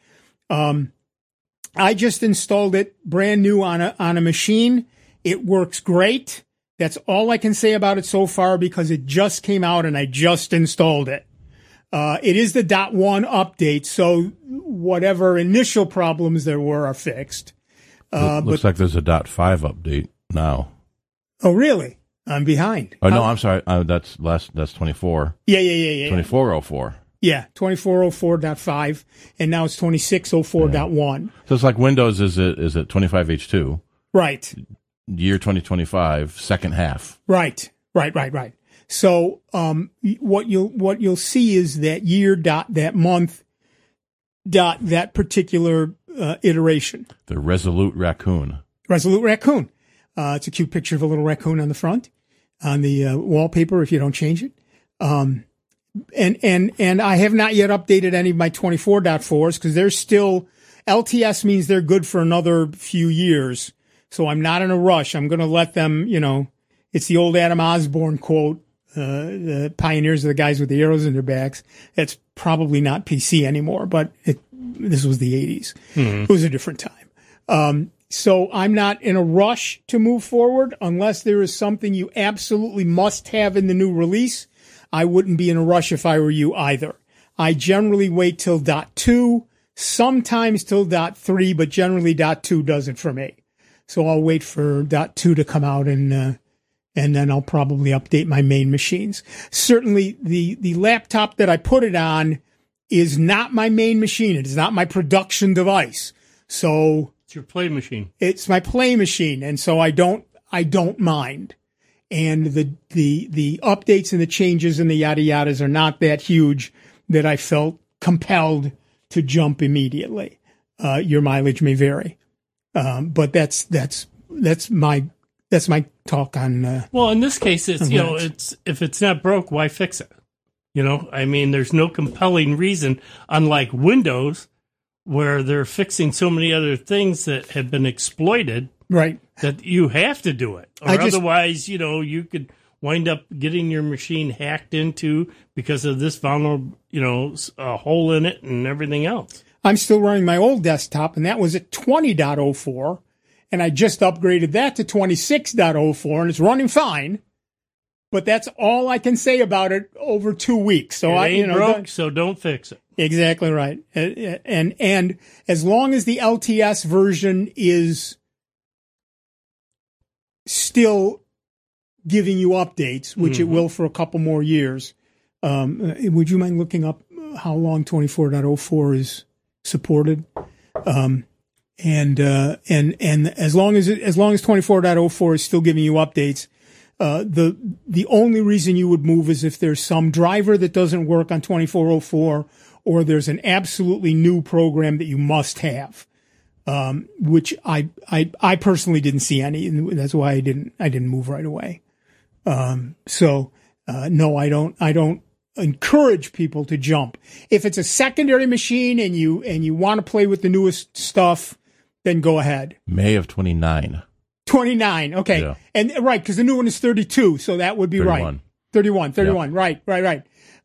I just installed it brand new on a machine. It works great. That's all I can say about it so far because it just came out and I just installed it. It is the .1 update, so whatever initial problems there were are fixed. Looks like there's a .5 update now. Oh, really? I'm behind. Oh, no, I'm sorry. That's 24. Yeah. 2404. Yeah, 2404.5, and now it's 2604.1. Yeah. So it's like Windows is it 25H2? Right. Year 2025, second half. Right. So what you'll see is that year dot that month dot that particular iteration. The Resolute Raccoon. It's a cute picture of a little raccoon on the front, on the wallpaper if you don't change it. And I have not yet updated any of my 24.4s because they're still, LTS means they're good for another few years. So I'm not in a rush. I'm going to let them, it's the old Adam Osborne quote, the pioneers are the guys with the arrows in their backs. That's probably not PC anymore, but this was the 80s. Mm-hmm. It was a different time. So I'm not in a rush to move forward unless there is something you absolutely must have in the new release. I wouldn't be in a rush if I were you either. I generally wait till .2, sometimes till .3, but generally .2 does it for me. So I'll wait for .2 to come out and then I'll probably update my main machines. Certainly the laptop that I put it on is not my main machine. It is not my production device. So it's your play machine. It's my play machine. And so I don't mind. And the updates and the changes and the yada yadas are not that huge that I felt compelled to jump immediately. Your mileage may vary. But that's my talk on. Well, in this case, it's it's if it's not broke, why fix it? I mean, there's no compelling reason. Unlike Windows, where they're fixing so many other things that have been exploited, right? That you have to do it, or otherwise, you could wind up getting your machine hacked into because of this vulnerable, a hole in it and everything else. I'm still running my old desktop, and that was at 20.04, and I just upgraded that to 26.04, and it's running fine. But that's all I can say about it over 2 weeks. So it ain't broke, so don't fix it. Exactly right. And as long as the LTS version is still giving you updates, which it will for a couple more years, would you mind looking up how long 24.04 is supported? And as long as 24.04 is still giving you updates, the only reason you would move is if there's some driver that doesn't work on 24.04 or there's an absolutely new program that you must have, which I personally didn't see any, and that's why I didn't move right away. No, I don't encourage people to jump. If it's a secondary machine and you want to play with the newest stuff, then go ahead. May of 29. 29. Okay. Yeah. And right, because the new one is 32, so that would be 31. Right. 31. Yeah. Right.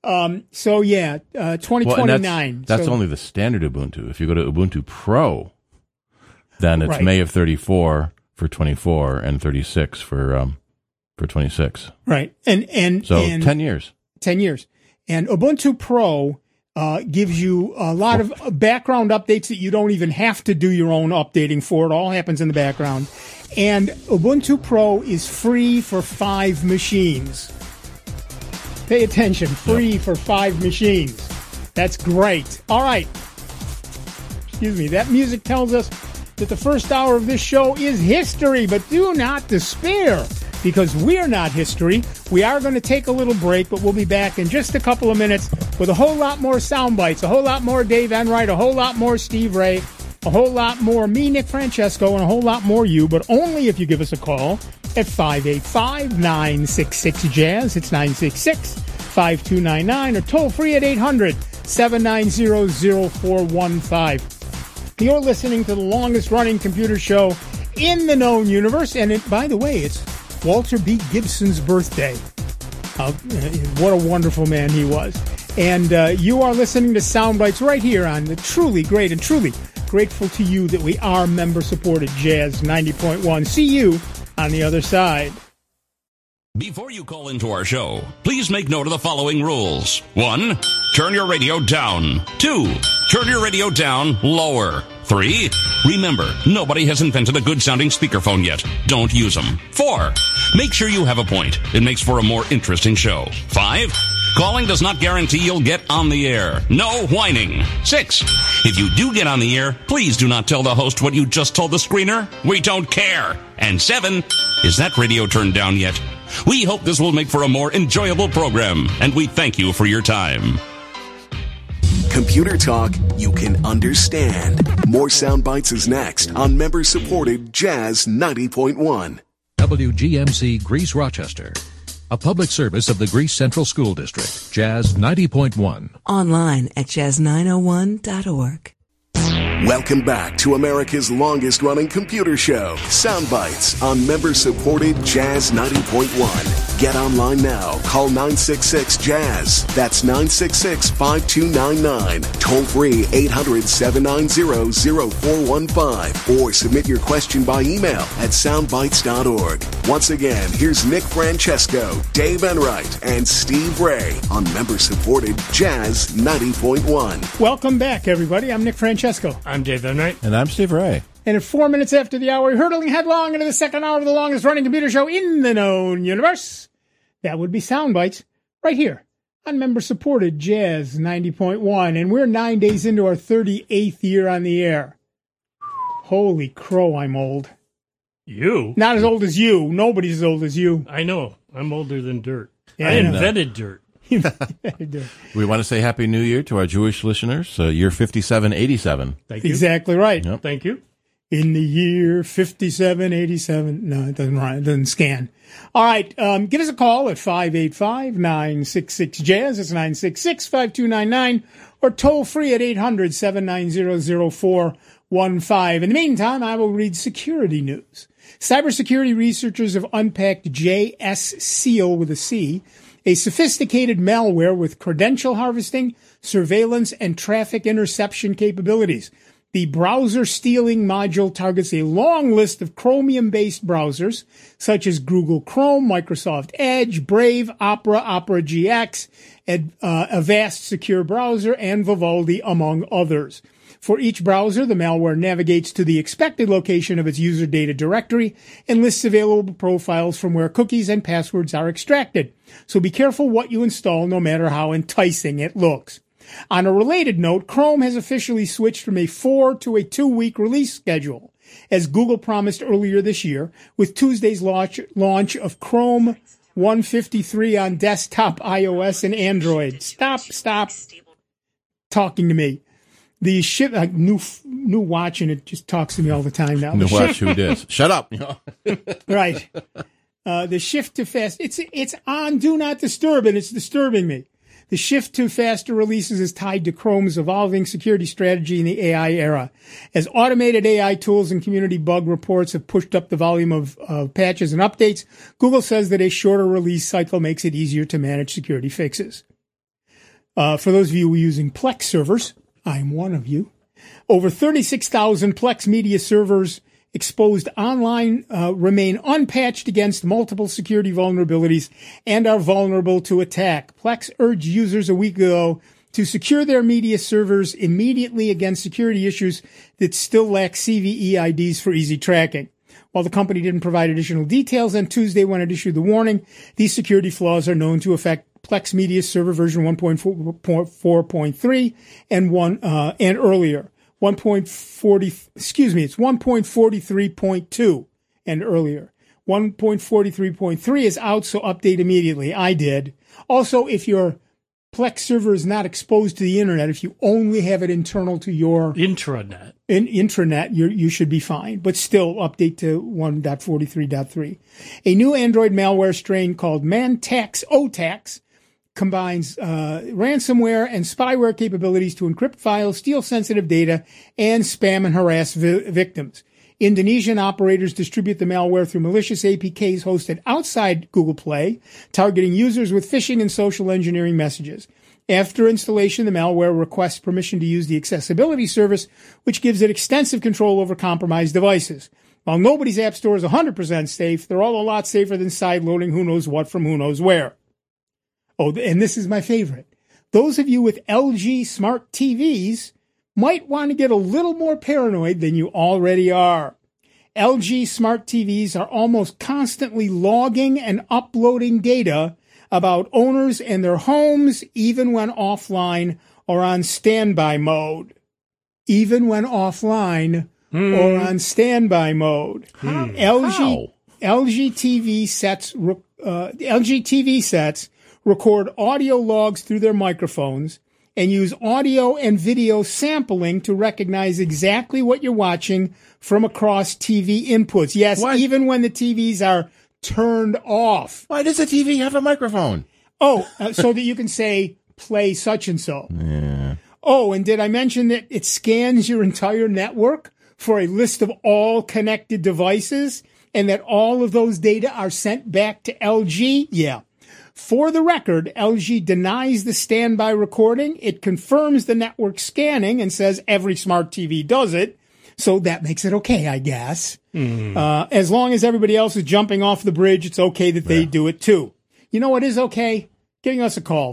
2029. Well, that's only the standard Ubuntu. If you go to Ubuntu Pro, then it's May of 34 for 24 and 36 for 26. Right. And 10 years. 10 years. And Ubuntu Pro gives you a lot of background updates that you don't even have to do your own updating for. It all happens in the background. And Ubuntu Pro is free for 5 machines. Pay attention. Free for 5 machines. That's great. All right. Excuse me. That music tells us that the first hour of this show is history, but do not despair, because we're not history. We are going to take a little break, but we'll be back in just a couple of minutes with a whole lot more sound bites, a whole lot more Dave Enright, a whole lot more Steve Ray, a whole lot more me, Nick Francesco, and a whole lot more you, but only if you give us a call at 585-966-JAZZ. It's 966-5299, or toll free at 800-790-0415. You're listening to the longest-running computer show in the known universe, and by the way, it's Walter B. Gibson's birthday. What a wonderful man he was. And you are listening to Soundbites right here on the truly great and truly grateful to you that we are member-supported Jazz 90.1. See you on the other side. Before you call into our show, please make note of the following rules. 1, turn your radio down. 2, turn your radio down lower. 3, remember, nobody has invented a good-sounding speakerphone yet. Don't use them. 4, make sure you have a point. It makes for a more interesting show. 5, calling does not guarantee you'll get on the air. No whining. 6, if you do get on the air, please do not tell the host what you just told the screener. We don't care. And 7, is that radio turned down yet? We hope this will make for a more enjoyable program, and we thank you for your time. Computer talk you can understand. More Sound Bites is next on member-supported Jazz 90.1. WGMC Greece Rochester. A public service of the Greece Central School District. Jazz 90.1. Online at jazz901.org. Welcome back to America's longest-running computer show, Sound Bites, on member-supported Jazz 90.1. Get online now. Call 966-JAZZ. That's 966-5299. Toll-free 800-790-0415. Or submit your question by email at soundbites.org. Once again, here's Nick Francesco, Dave Enright, and Steve Ray on member-supported Jazz 90.1. Welcome back, everybody. I'm Nick Francesco. I'm Dave Enright. And I'm Steve Ray. And at 4 minutes after the hour, hurtling headlong into the second hour of the longest-running computer show in the known universe, that would be Sound Bites right here on member-supported Jazz 90.1. And we're 9 days into our 38th year on the air. Holy crow, I'm old. You? Not as old as you. Nobody's as old as you. I know. I'm older than dirt. Yeah, I invented dirt. We want to say Happy New Year to our Jewish listeners. Year 5787. Thank you. Exactly right. Yep. Thank you. In the year 5787. No, it doesn't rhyme. It doesn't scan. All right. Give us a call at 585-966-JAZZ. It's 966-5299. Or toll free at 800-790-0415. In the meantime, I will read security news. Cybersecurity researchers have unpacked JS Seal with a C, a sophisticated malware with credential harvesting, surveillance, and traffic interception capabilities. The browser stealing module targets a long list of Chromium-based browsers, such as Google Chrome, Microsoft Edge, Brave, Opera, Opera GX, Avast Secure Browser, and Vivaldi, among others. For each browser, the malware navigates to the expected location of its user data directory and lists available profiles from where cookies and passwords are extracted. So be careful what you install, no matter how enticing it looks. On a related note, Chrome has officially switched from a 4 to a 2-week release schedule, as Google promised earlier this year, with Tuesday's launch of Chrome 153 on desktop, iOS, and Android. Stop talking to me. The new watch, and it just talks to me all the time now. New watch, who dis? Shut up. Right. The shift to fast, it's on Do Not Disturb, and it's disturbing me. The shift to faster releases is tied to Chrome's evolving security strategy in the AI era. As automated AI tools and community bug reports have pushed up the volume of patches and updates, Google says that a shorter release cycle makes it easier to manage security fixes. For those of you using Plex servers, I'm one of you. Over 36,000 Plex media servers exposed online remain unpatched against multiple security vulnerabilities and are vulnerable to attack. Plex urged users a week ago to secure their media servers immediately against security issues that still lack CVE IDs for easy tracking. While the company didn't provide additional details on Tuesday when it issued the warning, these security flaws are known to affect Plex Media Server version 1.4.3 and earlier. 1.43.2 and earlier. 1.43.3 is out, so update immediately. I did. Also, if your Plex server is not exposed to the internet, if you only have it internal to your intranet, you should be fine. But still, update to 1.43.3. A new Android malware strain called Mantax OTax combines ransomware and spyware capabilities to encrypt files, steal sensitive data, and spam and harass victims. Indonesian operators distribute the malware through malicious APKs hosted outside Google Play, targeting users with phishing and social engineering messages. After installation, the malware requests permission to use the accessibility service, which gives it extensive control over compromised devices. While nobody's app store is 100% safe, they're all a lot safer than sideloading who knows what from who knows where. Oh, and this is my favorite. Those of you with LG smart TVs might want to get a little more paranoid than you already are. LG smart TVs are almost constantly logging and uploading data about owners and their homes, even when offline or on standby mode. Even when offline or on standby mode. LG TV sets record audio logs through their microphones and use audio and video sampling to recognize exactly what you're watching from across TV inputs. Yes, even when the TVs are turned off. Why does the TV have a microphone? Oh, so that you can say, play such and so. Yeah. Oh, and did I mention that it scans your entire network for a list of all connected devices and that all of those data are sent back to LG? Yeah. For the record, LG denies the standby recording. It confirms the network scanning and says every smart TV does it. So that makes it okay, I guess. As long as everybody else is jumping off the bridge, it's okay that they do it too. You know what is okay? Giving us a call,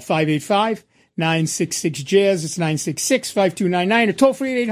585-966-JAZZ. It's 966-5299 or toll free at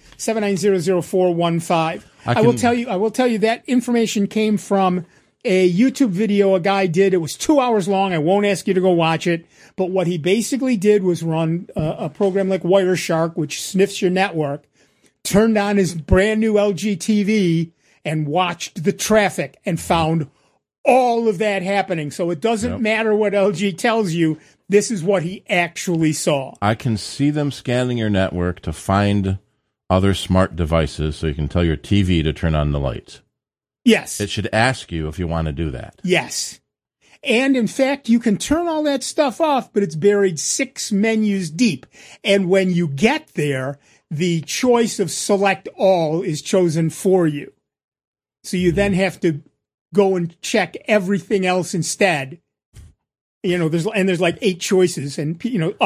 800-790-0415. I will tell you that information came from a YouTube video a guy did. It was 2 hours long. I won't ask you to go watch it. But what he basically did was run a program like Wireshark, which sniffs your network, turned on his brand new LG TV and watched the traffic and found all of that happening. So it doesn't matter what LG tells you. This is what he actually saw. I can see them scanning your network to find other smart devices so you can tell your TV to turn on the lights. Yes. It should ask you if you want to do that. Yes. And in fact, you can turn all that stuff off, but it's buried 6 menus deep. And when you get there, the choice of select all is chosen for you. So you then have to go and check everything else instead. You know, there's like 8 choices and, you know,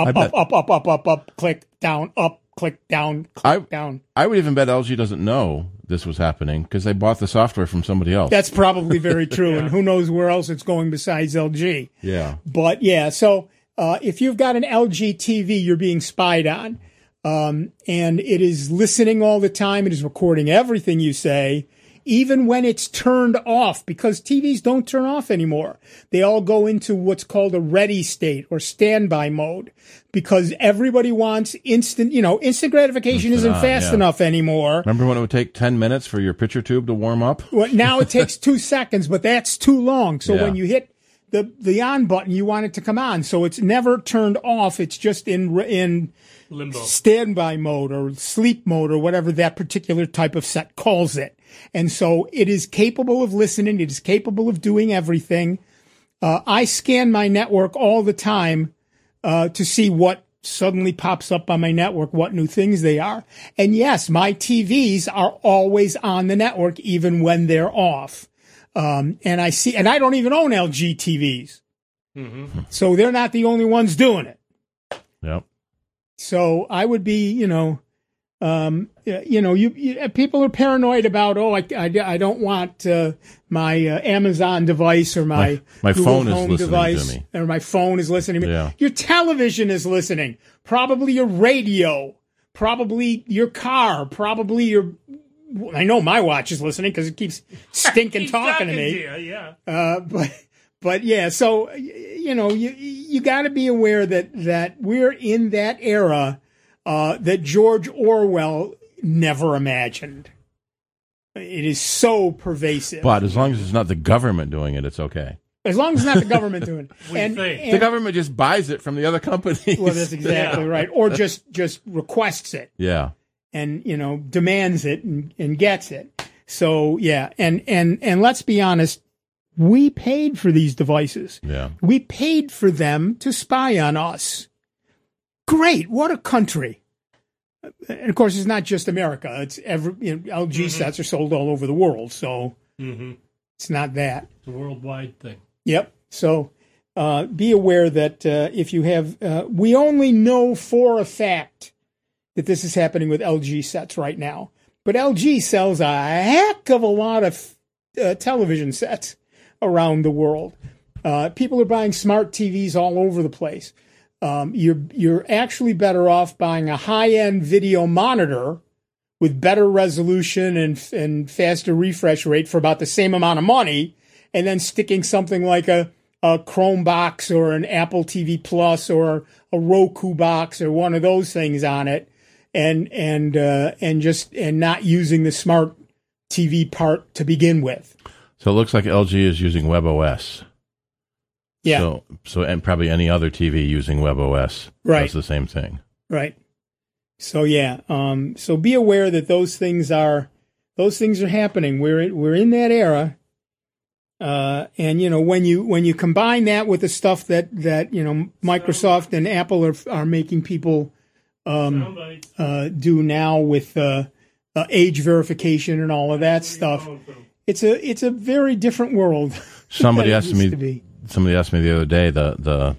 up, click, down, up, click, down, click, down. I would even bet LG doesn't know this was happening because they bought the software from somebody else. That's probably very true. And who knows where else it's going besides LG. Yeah. But yeah, so if you've got an LG TV, you're being spied on. And it is listening all the time. It is recording everything you say, even when it's turned off, because TVs don't turn off anymore. They all go into what's called a ready state or standby mode because everybody wants instant gratification isn't fast enough anymore. Remember when it would take 10 minutes for your picture tube to warm up? Well, now it takes 2 seconds, but that's too long. So when you hit the on button, you want it to come on. So it's never turned off. It's just in limbo, standby mode or sleep mode or whatever that particular type of set calls it. And so it is capable of listening. It is capable of doing everything. I scan my network all the time to see what suddenly pops up on my network, what new things they are. And yes, my TVs are always on the network, even when they're off. And I don't even own LG TVs. Mm-hmm. So they're not the only ones doing it. Yep. So I would be, people are paranoid about, I don't want my Amazon device or my Google phone Home is device listening to me. or my phone is listening to me. Yeah. Your television is listening. Probably your radio. Probably your car. Probably your. I know my watch is listening because it keeps stinking talking to me. Yeah. But yeah, so you got to be aware that we're in that era that George Orwell never imagined. It is so pervasive. But as long as it's not the government doing it, it's okay. As long as it's not the government doing it. And the government just buys it from the other companies. Well, that's exactly right. Or just requests it. Yeah. And, demands it and gets it. So, yeah. And let's be honest, we paid for these devices. Yeah. We paid for them to spy on us. Great. What a country. And of course, it's not just America. It's LG sets are sold all over the world. So it's not that. It's a worldwide thing. Yep. So be aware that if you have, we only know for a fact that this is happening with LG sets right now. But LG sells a heck of a lot of television sets around the world. People are buying smart TVs all over the place. You're actually better off buying a high-end video monitor with better resolution and faster refresh rate for about the same amount of money, and then sticking something like a Chrome box or an Apple TV Plus or a Roku box or one of those things on it, and not using the smart TV part to begin with. So it looks like LG is using WebOS. Yeah. So and probably any other TV using WebOS does the same thing. Right. So yeah. So be aware that those things are happening. We're in that era. And when you combine that with the stuff that Microsoft and Apple are making people do now with age verification and all of that stuff, it's a very different world. Somebody asked me the other day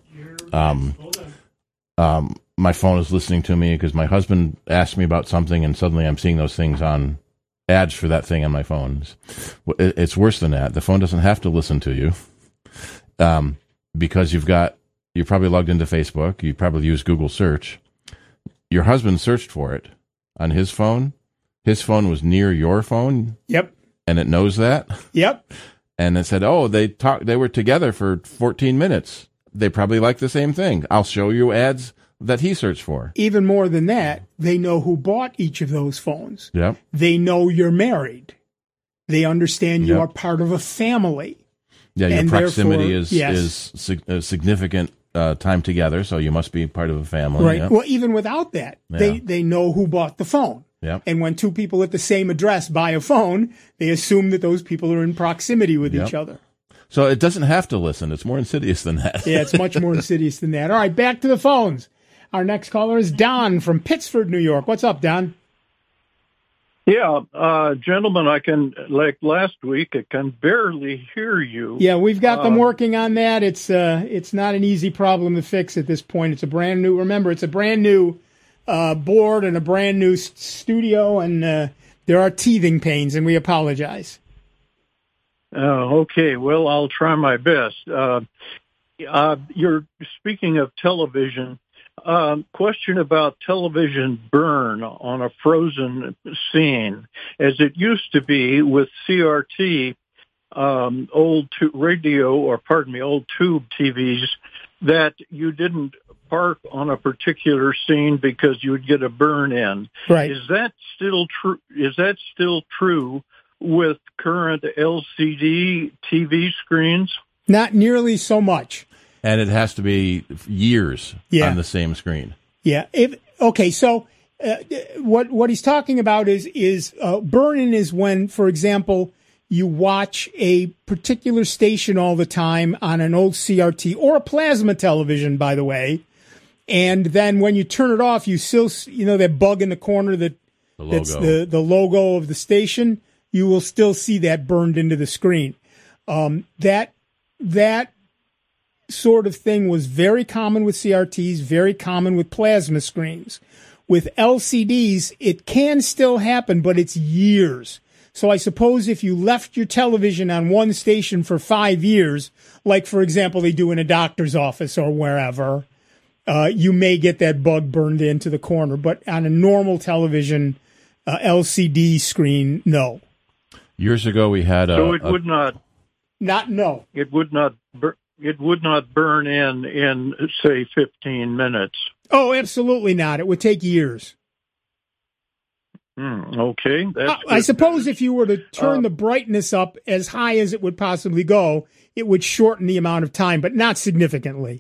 my phone is listening to me because my husband asked me about something, and suddenly I'm seeing those things on ads for that thing on my phone. It's worse than that. The phone doesn't have to listen to you because you're probably logged into Facebook. You probably use Google search. Your husband searched for it on his phone. His phone was near your phone. Yep. And it knows that. Yep. And it said, they were together for 14 minutes. They probably like the same thing. I'll show you ads that he searched for. Even more than that, they know who bought each of those phones. Yep. They know you're married. They understand you are part of a family. Yeah, your proximity is significant time together, so you must be part of a family. Right. Yeah. Well, even without that, they know who bought the phone. Yep. And when two people at the same address buy a phone, they assume that those people are in proximity with each other. So it doesn't have to listen. It's more insidious than that. Yeah, it's much more insidious than that. All right, back to the phones. Our next caller is Don from Pittsford, New York. What's up, Don? Yeah, gentlemen, like last week, I can barely hear you. Yeah, we've got them working on that. It's not an easy problem to fix at this point. It's a brand new board and a brand new studio, and there are teething pains, and we apologize. Okay, well, I'll try my best. You're speaking of television. Question about television burn on a frozen scene. As it used to be with CRT, old tube TVs, that you didn't park on a particular scene because you would get a burn in. Right. Is that still true? Is that still true with current LCD TV screens? Not nearly so much. And it has to be years on the same screen. Yeah. So what he's talking about is burn-in is when, for example, you watch a particular station all the time on an old CRT or a plasma television, by the way, and then when you turn it off, you still, that bug in the corner that's the logo of the station, you will still see that burned into the screen. That sort of thing was very common with CRTs, very common with plasma screens. With LCDs, it can still happen, but it's years. So I suppose if you left your television on one station for 5 years, like, for example, they do in a doctor's office or wherever, you may get that bug burned into the corner. But on a normal television, LCD screen, no. Years ago, we had it would not. No. It would not it would not burn in say 15 minutes. Oh, absolutely not. It would take years. Okay. I suppose if you were to turn the brightness up as high as it would possibly go, it would shorten the amount of time, but not significantly.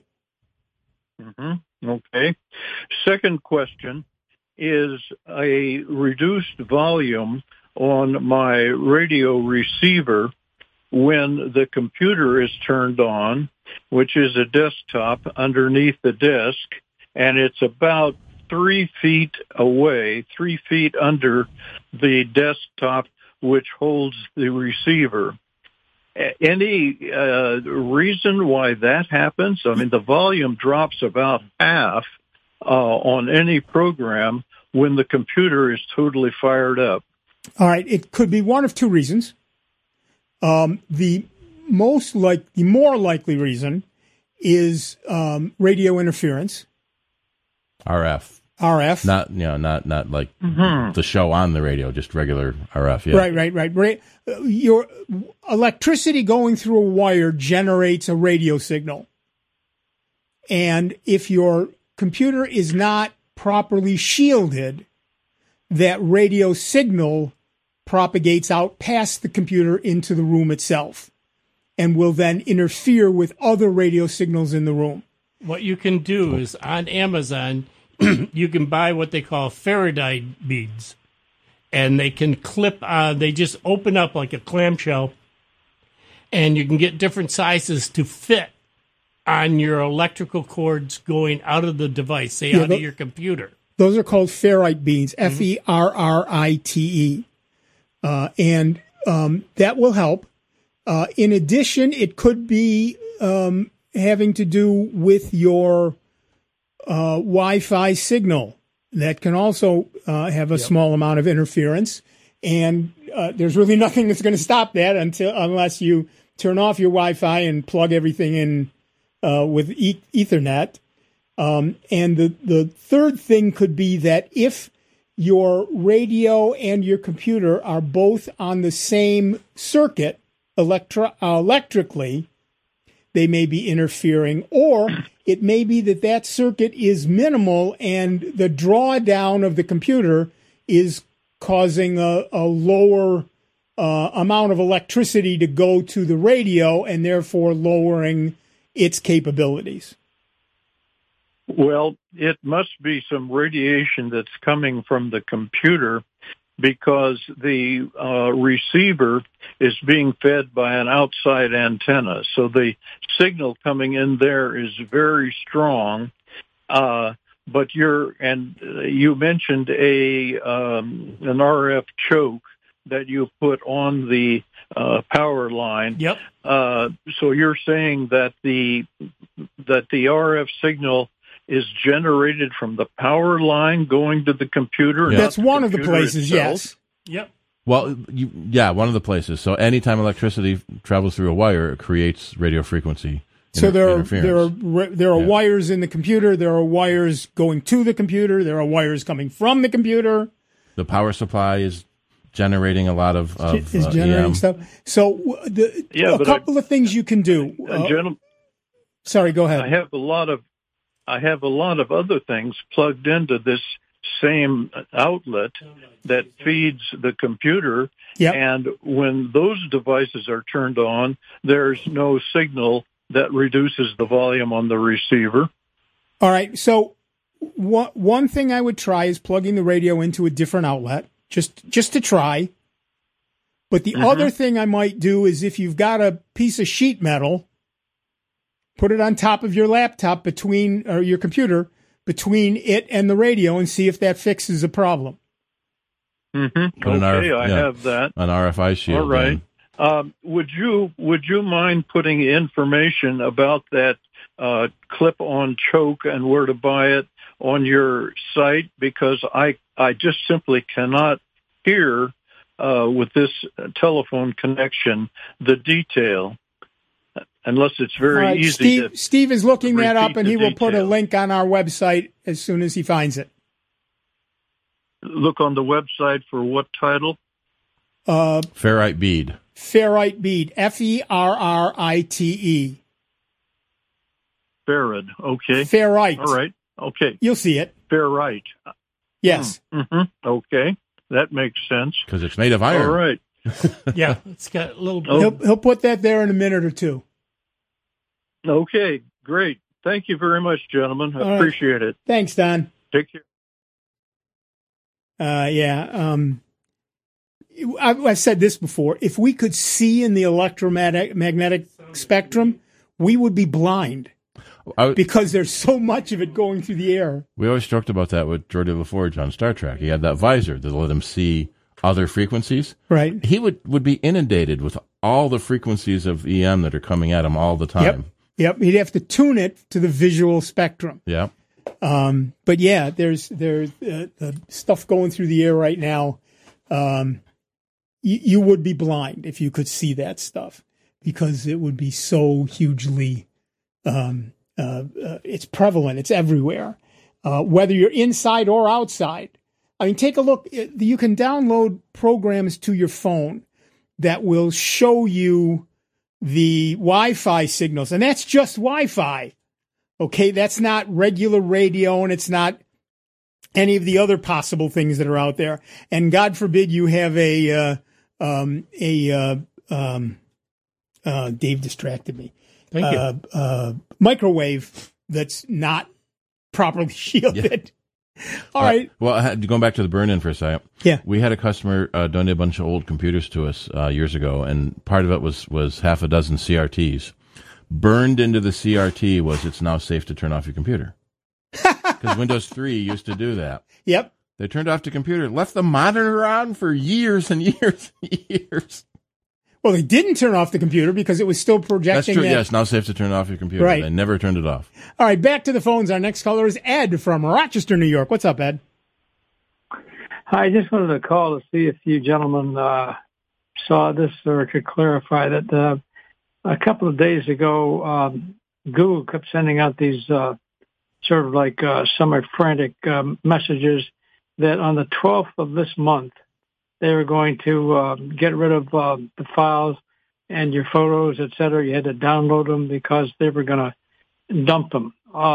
Okay. Second question is a reduced volume on my radio receiver when the computer is turned on, which is a desktop underneath the desk, and it's about 3 feet away, 3 feet under the desktop, which holds the receiver. Any reason why that happens? I mean, the volume drops about half on any program when the computer is totally fired up. All right, it could be one of two reasons. The more likely reason is radio interference. RF. Not like the show on the radio, just regular RF. Yeah. Right. Your electricity going through a wire generates a radio signal. And if your computer is not properly shielded, that radio signal propagates out past the computer into the room itself and will then interfere with other radio signals in the room. What you can do is on Amazon, you can buy what they call Faraday beads, and they can clip on. They just open up like a clamshell, and you can get different sizes to fit on your electrical cords going out of the device, out of your computer. Those are called ferrite beads, Ferrite. And that will help. In addition, it could be having to do with your Wi-Fi signal. That can also have a small amount of interference. And there's really nothing that's going to stop that unless you turn off your Wi-Fi and plug everything in with Ethernet. And the third thing could be that if your radio and your computer are both on the same circuit electrically, they may be interfering, or it may be that circuit is minimal and the drawdown of the computer is causing a lower amount of electricity to go to the radio and therefore lowering its capabilities. Well, it must be some radiation that's coming from the computer because the receiver is being fed by an outside antenna. So the signal coming in there is very strong. But you mentioned an RF choke that you put on the power line. Yep. So you're saying that the RF signal is generated from the power line going to the computer? Yeah. That's one of the places, yes. Yep. Well, one of the places. So anytime electricity travels through a wire, it creates radio frequency. So there are wires in the computer. There are wires going to the computer. There are wires coming from the computer. The power supply is generating a lot of generating stuff. So a couple of things you can do. Sorry, go ahead. I have a lot of other things plugged into this same outlet that feeds the computer. Yep. And when those devices are turned on, there's no signal that reduces the volume on the receiver. All right. So one thing I would try is plugging the radio into a different outlet, just to try. But the other thing I might do is if you've got a piece of sheet metal, put it on top of your laptop or your computer between it and the radio and see if that fixes a problem. Mm-hmm. Okay, I have that. An RFI shield. All right. Would you mind putting information about that clip-on choke and where to buy it on your site? Because I just simply cannot hear with this telephone connection the detail. Unless it's very easy. Steve is looking that up, and he will put a link on our website as soon as he finds it. Look on the website for what title? Ferrite bead. Ferrite bead. Ferrite. Farad. Okay. Ferrite. All right. Okay. You'll see it. Ferrite. Yes. Mm-hmm. Okay. That makes sense. Because it's made of iron. All right. Yeah, it's got a little bit. He'll put that there in a minute or two. Okay, great. Thank you very much, gentlemen. I appreciate it. Thanks, Don. Take care. I've said this before. If we could see in the electromagnetic spectrum, we would be blind because there's so much of it going through the air. We always joked about that with Geordi LaForge on Star Trek. He had that visor that let him see other frequencies. Right. He would be inundated with all the frequencies of EM that are coming at him all the time. Yep. He'd have to tune it to the visual spectrum. Yeah. But yeah, there's stuff going through the air right now. You would be blind if you could see that stuff because it would be so hugely, it's prevalent. It's everywhere. Whether you're inside or outside. I mean, take a look. You can download programs to your phone that will show you the Wi-Fi signals, and that's just Wi-Fi. Okay, that's not regular radio, and it's not any of the other possible things that are out there. And God forbid you have Dave distracted me. Thank you. Microwave that's not properly shielded. Yeah. All right. Well, going back to the burn-in for a second. Yeah. We had a customer donate a bunch of old computers to us years ago, and part of it was half a dozen CRTs. Burned into the CRT was it's now safe to turn off your computer. Because Windows 3 used to do that. Yep. They turned off the computer, left the monitor on for years and years and years. Well, they didn't turn off the computer because it was still projecting. That's true. Yes, now safe to turn off your computer. Right. They never turned it off. All right, back to the phones. Our next caller is Ed from Rochester, New York. What's up, Ed? Hi, I just wanted to call to see if you gentlemen saw this or could clarify that a couple of days ago, Google kept sending out these sort of like semi-frantic messages that on the 12th of this month, they were going to get rid of the files and your photos, et cetera. You had to download them because they were going to dump them.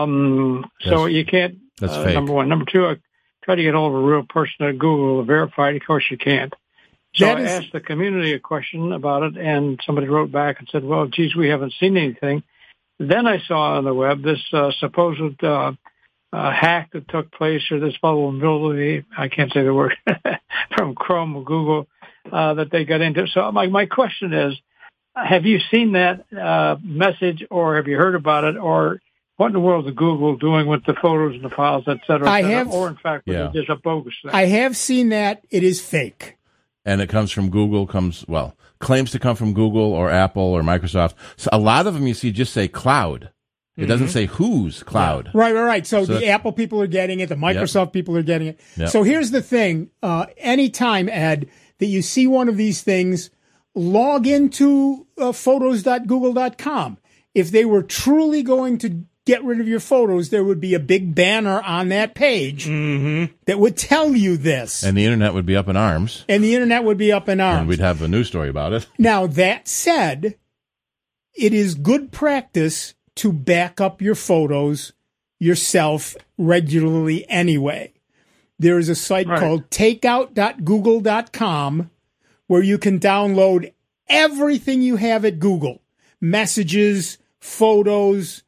So you can't, that's fake. Number one. Number two, I tried to get hold of a real person at Google to verify it. Of course, you can't. So I asked the community a question about it, and somebody wrote back and said, well, geez, we haven't seen anything. Then I saw on the web this supposed hack that took place, or this vulnerability, I can't say the word, from Chrome or Google, that they got into. So my question is, have you seen that message, or have you heard about it, or what in the world is Google doing with the photos and the files, et cetera, I have, or in fact, was it just a bogus thing? I have seen that. It is fake. And it comes from Google, claims to come from Google or Apple or Microsoft. So a lot of them you see just say cloud. It doesn't say whose cloud. Yeah. Right. So the Apple people are getting it. The Microsoft people are getting it. Yep. So here's the thing. Anytime, Ed, that you see one of these things, log into photos.google.com. If they were truly going to get rid of your photos, there would be a big banner on that page that would tell you this. And the internet would be up in arms. And we'd have a news story about it. Now, that said, it is good practice to back up your photos yourself regularly anyway. There is a site called takeout.google.com where you can download everything you have at Google. Messages, photos,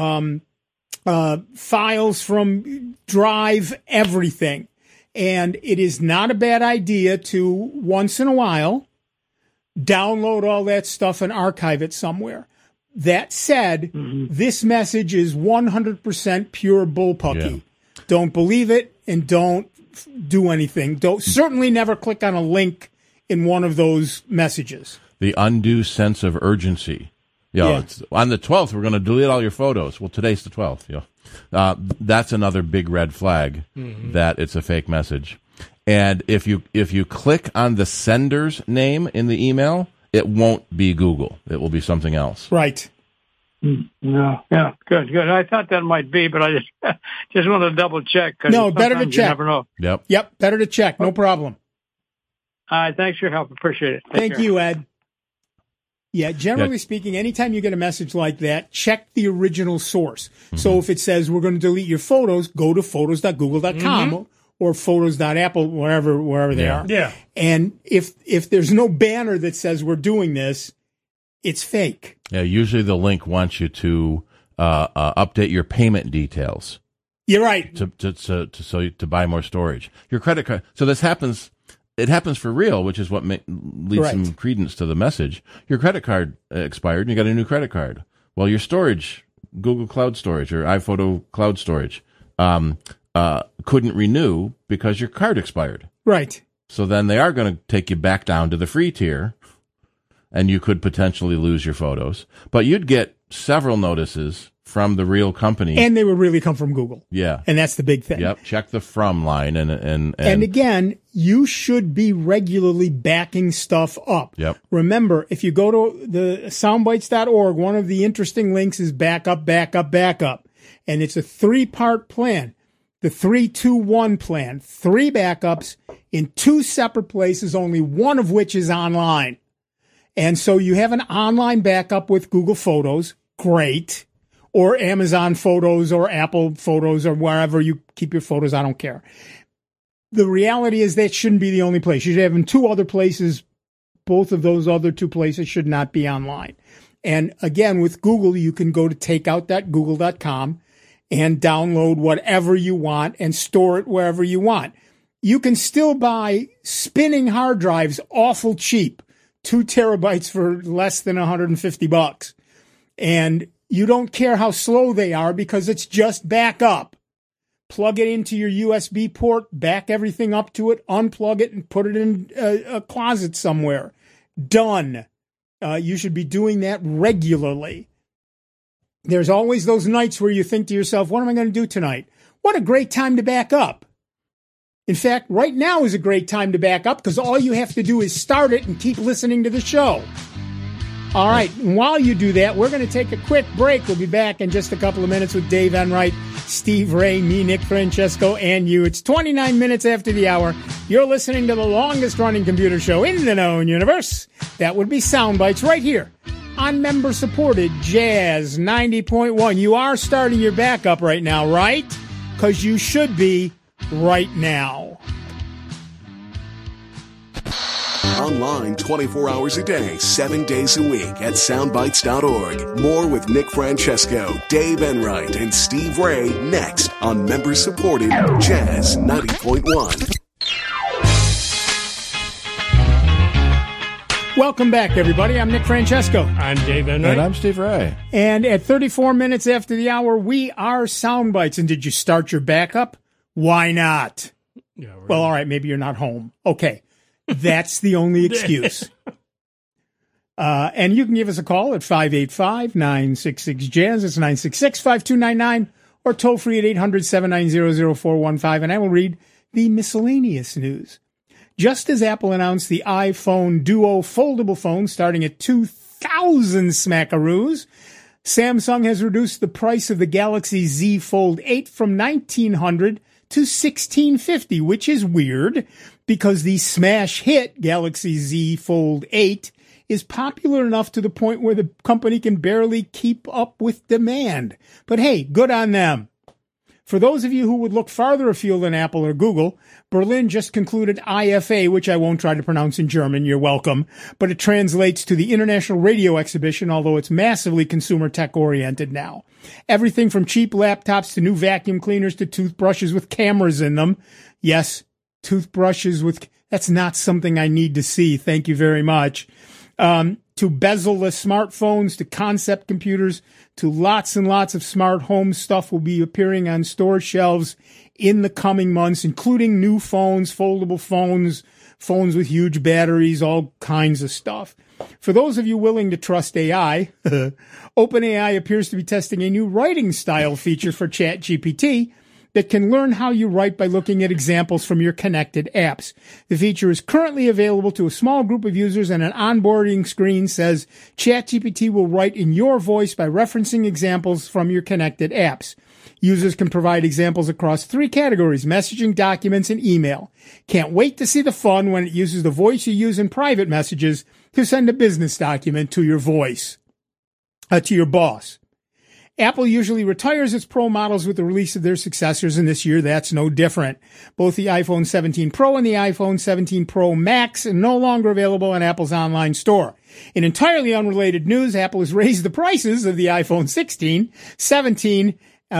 files from Drive, everything. And it is not a bad idea to, once in a while, download all that stuff and archive it somewhere. That said, this message is 100% pure bullpucky. Yeah. Don't believe it and don't do anything. Certainly never click on a link in one of those messages. The undue sense of urgency. It's, on the 12th, we're going to delete all your photos. Well, today's the 12th. That's another big red flag that it's a fake message. And if you click on the sender's name in the email, it won't be Google. It will be something else. Right. No. Yeah. Good. I thought that might be, but I just wanted to double check. No, better to check. You never know. Yep. Better to check. No problem. All right. Thanks for your help. Appreciate it. Thank you, Ed. Yeah, generally speaking, anytime you get a message like that, check the original source. Mm-hmm. So if it says we're going to delete your photos, go to photos.google.com or photos.apple, wherever they are. Yeah. And if there's no banner that says we're doing this, it's fake. Yeah, usually the link wants you to update your payment details. You're right. To buy more storage. Your credit card. So this happens. It happens for real, which is what leads some credence to the message. Your credit card expired, and you got a new credit card. Well, your storage, Google Cloud Storage or iPhoto Cloud Storage, couldn't renew because your card expired. Right. So then they are going to take you back down to the free tier, and you could potentially lose your photos. But you'd get several notices from the real company. And they would really come from Google. Yeah. And that's the big thing. Yep. Check the from line. And again, you should be regularly backing stuff up. Yep. Remember, if you go to the soundbites.org, one of the interesting links is backup. And it's a 3-part plan. The 3-2-1 plan. 3 backups in 2 separate places, only one of which is online. And so you have an online backup with Google Photos. Great. Or Amazon Photos or Apple Photos or wherever you keep your photos. I don't care. The reality is that shouldn't be the only place. You should have in 2 other places. Both of those other 2 places should not be online. And again, with Google, you can go to takeout.google.com and download whatever you want and store it wherever you want. You can still buy spinning hard drives awful cheap, 2 terabytes for less than $150. And you don't care how slow they are because it's just backup. Plug it into your USB port, back everything up to it, unplug it, and put it in a closet somewhere. Done. You should be doing that regularly. There's always those nights where you think to yourself, what am I going to do tonight? What a great time to back up. In fact, right now is a great time to back up because all you have to do is start it and keep listening to the show. All right, and while you do that, we're going to take a quick break. We'll be back in just a couple of minutes with Dave Enright, Steve Ray, me, Nick Francesco, and you. It's 29 minutes after the hour. You're listening to the longest-running computer show in the known universe. That would be Soundbites right here on member-supported Jazz 90.1. You are starting your backup right now, right? Because you should be right now. Online 24 hours a day, 7 days a week at soundbites.org. More with Nick Francesco, Dave Enright, and Steve Ray next on member-supported Jazz 90.1. Welcome back, everybody. I'm Nick Francesco. I'm Dave Enright. And I'm Steve Ray. And at 34 minutes after the hour, we are Soundbites. And did you start your backup? Why not? Yeah, right. Well, all right, maybe you're not home. Okay. That's the only excuse. And you can give us a call at 585-966-JAZZ. It's 966-5299 or toll free at 800-790-0415. And I will read the miscellaneous news. Just as Apple announced the iPhone Duo foldable phone starting at 2,000 smackaroos, Samsung has reduced the price of the Galaxy Z Fold 8 from $1,900 to $1,650, which is weird because the smash hit Galaxy Z Fold 8 is popular enough to the point where the company can barely keep up with demand. But hey, good on them. For those of you who would look farther afield than Apple or Google, Berlin just concluded IFA, which I won't try to pronounce in German, you're welcome, but it translates to the International Radio Exhibition, although it's massively consumer tech-oriented now. Everything from cheap laptops to new vacuum cleaners to toothbrushes with cameras in them. Yes, toothbrushes with... That's not something I need to see. Thank you very much. To bezel-less smartphones, to concept computers, to lots and lots of smart home stuff will be appearing on store shelves in the coming months, including new phones, foldable phones, phones with huge batteries, all kinds of stuff. For those of you willing to trust AI, OpenAI appears to be testing a new writing style feature for ChatGPT that can learn how you write by looking at examples from your connected apps. The feature is currently available to a small group of users, and an onboarding screen says ChatGPT will write in your voice by referencing examples from your connected apps. Users can provide examples across 3 categories: messaging, documents, and email. Can't wait to see the fun when it uses the voice you use in private messages to send a business document to your to your boss. Apple usually retires its Pro models with the release of their successors, and this year that's no different. Both the iPhone 17 Pro and the iPhone 17 Pro Max are no longer available on Apple's online store. In entirely unrelated news, Apple has raised the prices of the iPhone 16, 17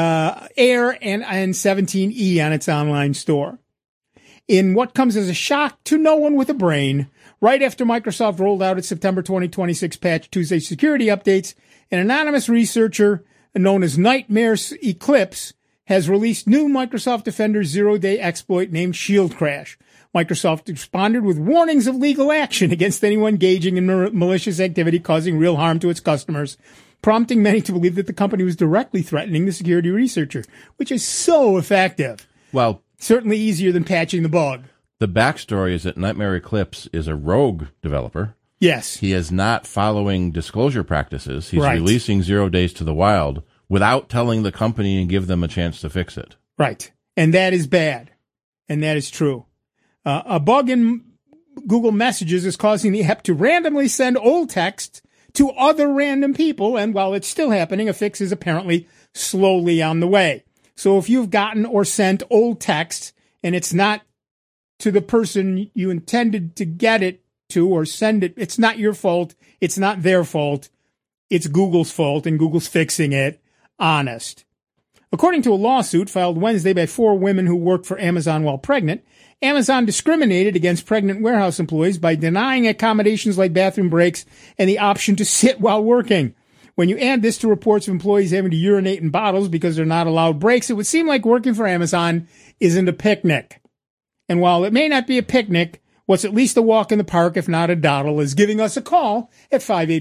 Air, and 17e on its online store. In what comes as a shock to no one with a brain, right after Microsoft rolled out its September 2026 Patch Tuesday security updates, an anonymous researcher known as Nightmare Eclipse has released new Microsoft Defender zero-day exploit named Shield Crash. Microsoft responded with warnings of legal action against anyone engaging in malicious activity causing real harm to its customers, prompting many to believe that the company was directly threatening the security researcher, which is so effective. Well, certainly easier than patching the bug. The backstory is that Nightmare Eclipse is a rogue developer. Yes. He is not following disclosure practices. He's right. releasing 0 days to the wild without telling the company and give them a chance to fix it. Right. And that is bad. And that is true. A bug in Google Messages is causing the app to randomly send old text to other random people. And while it's still happening, a fix is apparently slowly on the way. So if you've gotten or sent old text and it's not to the person you intended to get it to or send it, it's not your fault. It's not their fault. It's Google's fault, and Google's fixing it. Honest. According to a lawsuit filed Wednesday by 4 women who worked for Amazon while pregnant, Amazon discriminated against pregnant warehouse employees by denying accommodations like bathroom breaks and the option to sit while working. When you add this to reports of employees having to urinate in bottles because they're not allowed breaks, it would seem like working for Amazon isn't a picnic. And while it may not be a picnic, what's at least a walk in the park, if not a dawdle, is giving us a call at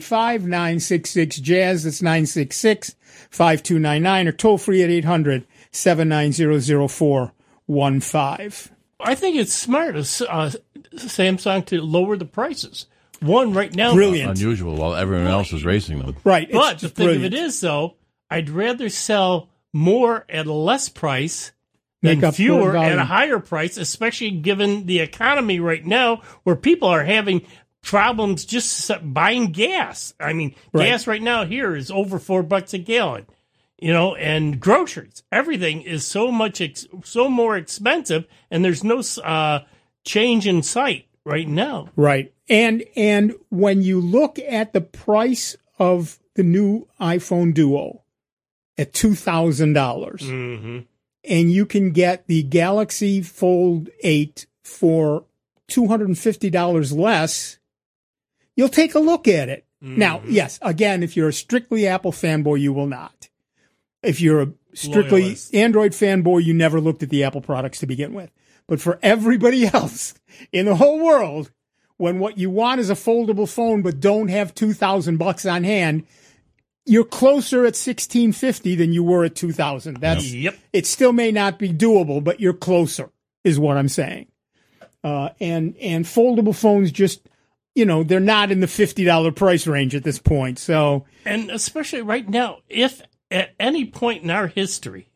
585-966-JAZZ. That's 966-5299, or toll free at 800-790-0415. I think it's smart of Samsung to lower the prices. One right now, brilliant, unusual, while everyone else is raising them. Right, but the thing of it is, though, I'd rather sell more at a less price than fewer at a higher price, especially given the economy right now, where people are having problems just buying gas. I mean, gas right now here is over $4 a gallon. You know, and groceries, everything is so more expensive, and there's no change in sight right now. Right. And when you look at the price of the new iPhone Duo at $2,000, and you can get the Galaxy Fold 8 for $250 less, you'll take a look at it. Now, yes, again, if you're a strictly Apple fanboy, you will not. If you're a strictly loyalist Android fanboy, you never looked at the Apple products to begin with. But for everybody else in the whole world, when what you want is a foldable phone but don't have $2,000 on hand, you're closer at $1,650 than you were at $2,000. That's It still may not be doable, but you're closer, is what I'm saying. And foldable phones just, you know, they're not in the $50 price range at this point. So, and especially right now, if at any point in our history,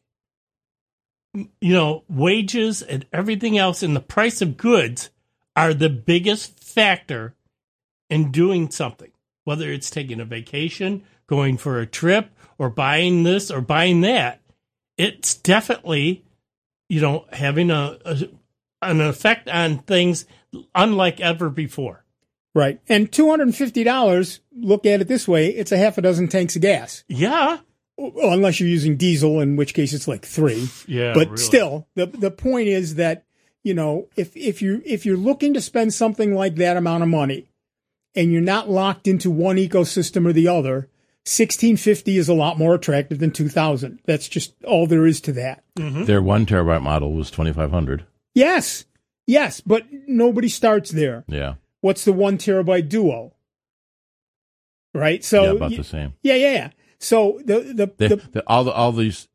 you know, wages and everything else and the price of goods are the biggest factor in doing something, whether it's taking a vacation, going for a trip, or buying this or buying that. It's definitely, you know, having an effect on things unlike ever before. Right. And $250, look at it this way, it's a half a dozen tanks of gas. Yeah. Unless you're using diesel, in which case it's like 3. Yeah. But really, still, the point is that, you know, if you're looking to spend something like that amount of money and you're not locked into one ecosystem or the other, $1,650 is a lot more attractive than $2,000. That's just all there is to that. Their 1 terabyte model was $2,500. Yes, but nobody starts there. Yeah. What's the 1 terabyte Duo? Right. So about the same. Yeah. So all these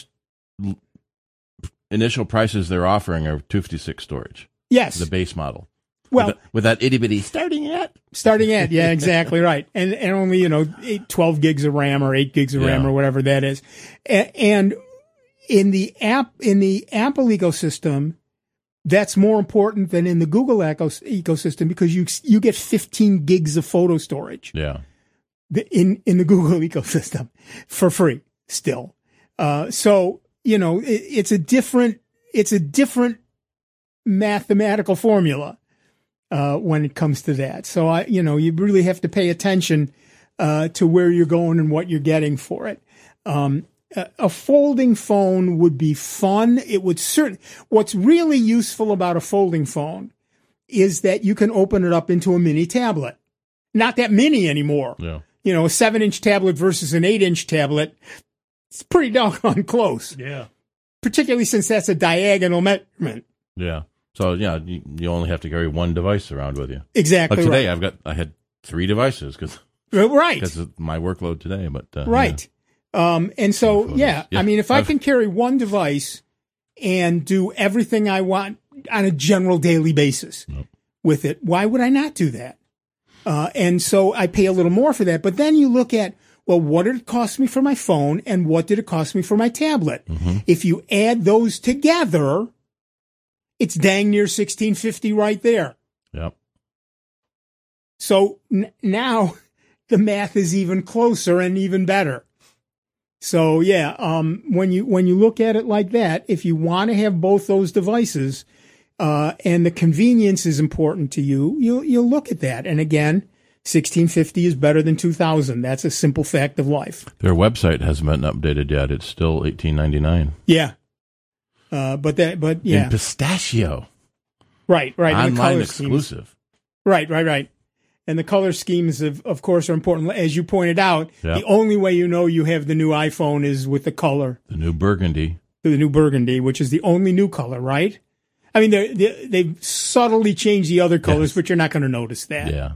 initial prices they're offering are 256 storage. Yes, the base model. Well, with that itty bitty starting at, yeah, exactly right, and only 12 gigs of RAM or 8 gigs of RAM or whatever that is, and in the Apple ecosystem, that's more important than in the Google ecosystem because you get 15 gigs of photo storage. Yeah. In the Google ecosystem for free still. So, it's a different mathematical formula, when it comes to that. So you really have to pay attention, to where you're going and what you're getting for it. A folding phone would be fun. It would what's really useful about a folding phone is that you can open it up into a mini tablet. Not that mini anymore. Yeah. A 7-inch tablet versus an 8-inch tablet, it's pretty doggone close. Yeah. Particularly since that's a diagonal measurement. Yeah. So, you only have to carry one device around with you. Exactly. Like today, I had 3 devices because of my workload today. But right. And so, I mean, if I can carry one device and do everything I want on a general daily basis with it, why would I not do that? And so I pay a little more for that. But then you look at, well, what did it cost me for my phone and what did it cost me for my tablet? Mm-hmm. If you add those together, it's dang near $1,650 right there. Yep. So now the math is even closer and even better. So when you look at it like that, if you want to have both those devices, and the convenience is important to you, you'll look at that. And again, $1,650 is better than $2,000. That's a simple fact of life. Their website hasn't been updated yet. It's still $18.99. Yeah. But in pistachio. Right. Online exclusive. Right. And the color schemes, of course, are important. As you pointed out, The only way you have the new iPhone is with the color. The new burgundy. The new burgundy, which is the only new color, right? I mean, they've subtly changed the other colors, but you're not going to notice that. Yeah.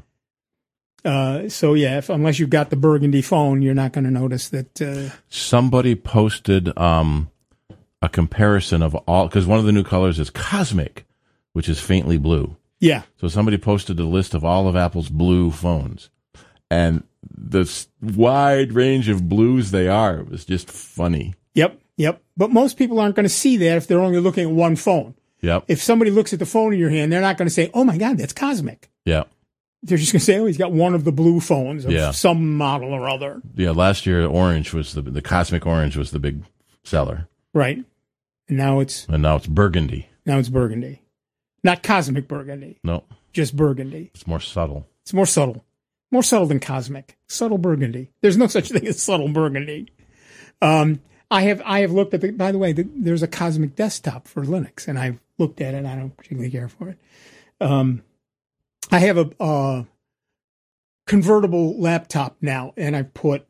Unless you've got the burgundy phone, you're not going to notice that. Somebody posted a comparison of all, because one of the new colors is cosmic, which is faintly blue. Yeah. So somebody posted a list of all of Apple's blue phones, and the wide range of blues they are was just funny. Yep. But most people aren't going to see that if they're only looking at one phone. Yep. If somebody looks at the phone in your hand, they're not going to say, "Oh my God, that's cosmic." Yeah. They're just going to say, "Oh, he's got one of the blue phones of some model or other." Yeah. Last year, orange was the cosmic orange was the big seller. Right. And now it's burgundy. Now it's burgundy. Not cosmic burgundy. No. Just burgundy. It's more subtle. It's more subtle. More subtle than cosmic. Subtle burgundy. There's no such thing as subtle burgundy. I have looked at by the way, there's a cosmic desktop for Linux, and I've looked at it. I don't particularly care for it. I have a convertible laptop now, and I put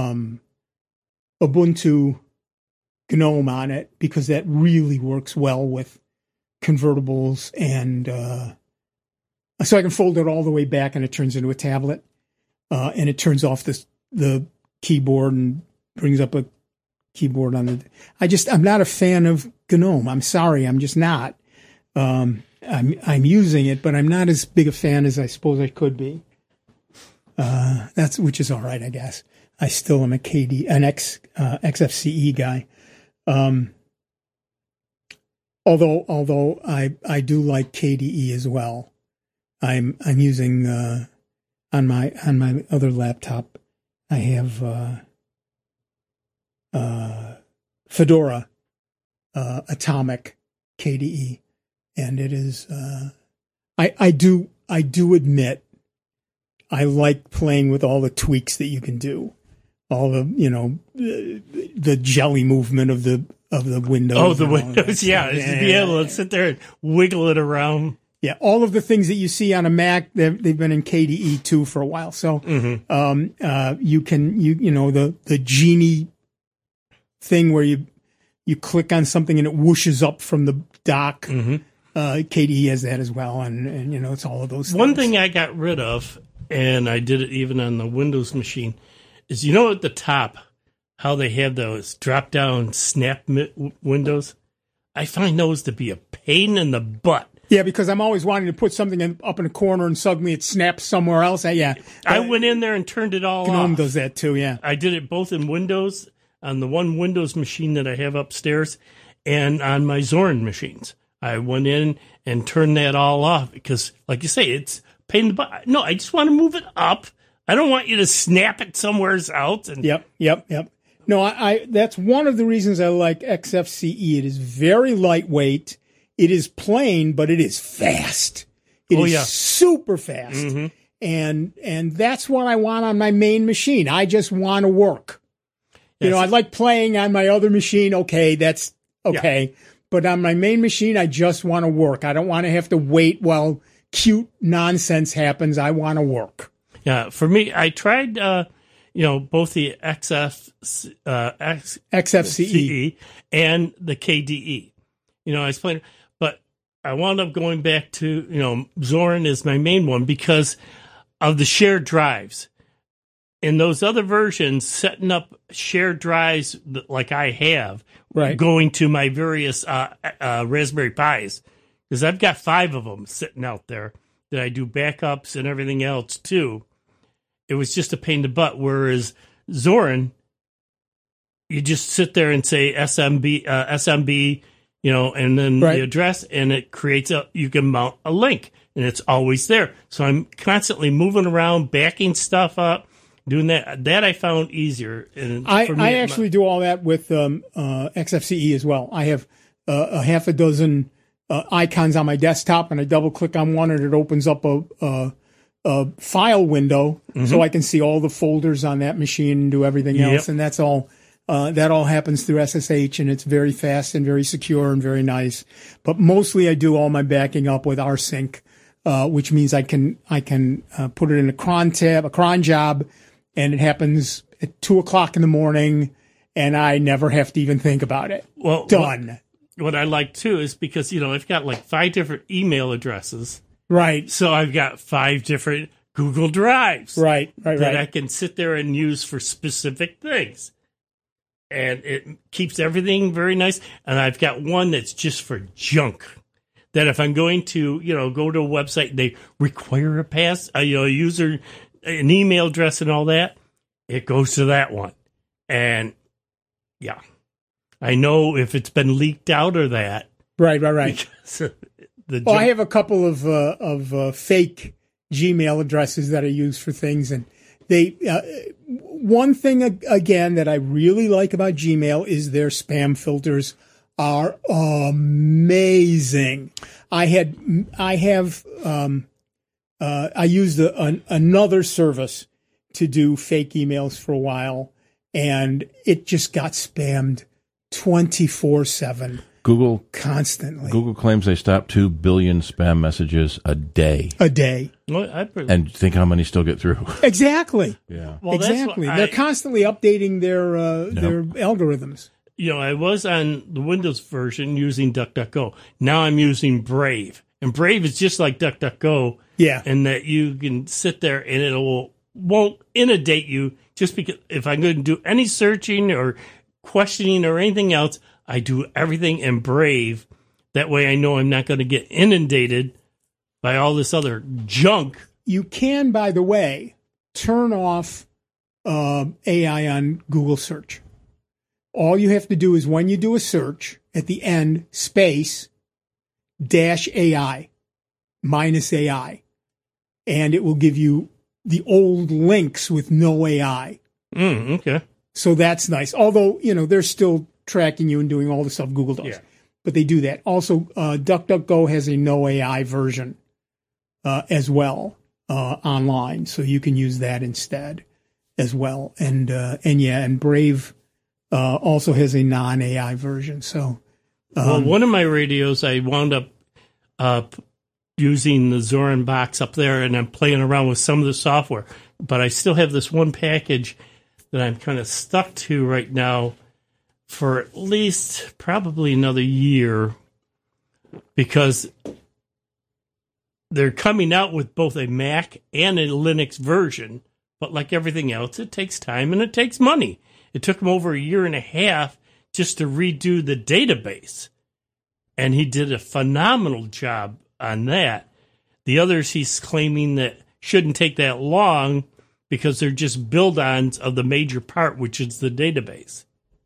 Ubuntu GNOME on it because that really works well with convertibles, and so I can fold it all the way back and it turns into a tablet, and it turns off the keyboard and brings up a keyboard on it. I'm not a fan of GNOME. I'm sorry, I'm just not. I'm using it, but I'm not as big a fan as I suppose I could be. Which is all right, I guess. I still am an XFCE guy. Although I do like KDE as well. I'm using on my other laptop. I have Fedora Atomic KDE, and it is. I do admit I like playing with all the tweaks that you can do, all the the jelly movement of the windows. Oh, the windows, yeah. To be able to sit there and wiggle it around. Yeah, all of the things that you see on a Mac, they've been in KDE 2 for a while. So you can the genie thing where you click on something and it whooshes up from the dock. KDE has that as well, and it's all of those things. One thing I got rid of, and I did it even on the Windows machine, is at the top how they have those drop-down snap windows. I find those to be a pain in the butt. Yeah, because I'm always wanting to put something up in a corner and suddenly it snaps somewhere else. I went in there and turned it all off. GNOME does that too, yeah. I did it both in Windows on the one Windows machine that I have upstairs and on my Zorin machines. I went in and turned that all off because, like you say, it's pain in the butt. No, I just want to move it up. I don't want you to snap it somewhere else. And Yep. No, I that's one of the reasons I like XFCE. It is very lightweight. It is plain, but it is fast. It is super fast. Mm-hmm. And that's what I want on my main machine. I just want to work. You know, I like playing on my other machine. Okay, that's okay. Yeah. But on my main machine, I just want to work. I don't want to have to wait while cute nonsense happens. I want to work. Yeah, for me, I tried, both the XFCE and the KDE. I was playing, but I wound up going back to, Zorin is my main one because of the shared drives. In those other versions, setting up shared drives like I have, going to my various Raspberry Pis, because I've got 5 of them sitting out there that I do backups and everything else too. It was just a pain in the butt. Whereas Zorin, you just sit there and say SMB, and then the address, and it creates you can mount a link, and it's always there. So I'm constantly moving around, backing stuff up, doing that. That I found easier. And I actually do all that with XFCE as well. I have a half a dozen icons on my desktop, and I double click on one, and it opens up a file window, so I can see all the folders on that machine and do everything else. And that's all. That all happens through SSH, and it's very fast and very secure and very nice. But mostly, I do all my backing up with rsync, which means I can put it in a cron job, and it happens at 2:00 in the morning, and I never have to even think about it. Well, done. What I like too is because I've got like 5 different email addresses. Right. So I've got 5 different Google Drives. Right. That I can sit there and use for specific things. And it keeps everything very nice. And I've got one that's just for junk. That if I'm going to, go to a website, they require a user, an email address and all that, it goes to that one. And yeah, I know if it's been leaked out or that. Right. I have a couple of fake Gmail addresses that I use for things, and they. One thing again that I really like about Gmail is their spam filters are amazing. I used another service to do fake emails for a while, and it just got spammed 24/7. Google constantly. Google claims they stop 2 billion spam messages a day. Well, and think how many still get through. Exactly. Yeah. Well, exactly. They're constantly updating their algorithms. I was on the Windows version using DuckDuckGo. Now I'm using Brave. And Brave is just like DuckDuckGo. Yeah. And that you can sit there and it won't inundate you just because if I'm going to do any searching or questioning or anything else, I do everything in Brave. That way I know I'm not going to get inundated by all this other junk. You can, by the way, turn off AI on Google search. All you have to do is when you do a search, at the end, space, -AI, -AI, and it will give you the old links with no AI. Okay. So that's nice. Although, they're still tracking you and doing all the stuff Google does. Yeah. But they do that. Also, DuckDuckGo has a no AI version as well online, so you can use that instead as well. And Brave also has a non-AI version. So, one of my radios, I wound up using the Zorin box up there, and I'm playing around with some of the software. But I still have this one package that I'm kind of stuck to right now for at least probably another year, because they're coming out with both a Mac and a Linux version. But like everything else, it takes time and it takes money. It took him over a year and a half just to redo the database. And he did a phenomenal job on that. The others he's claiming that shouldn't take that long because they're just build-ons of the major part, which is the database.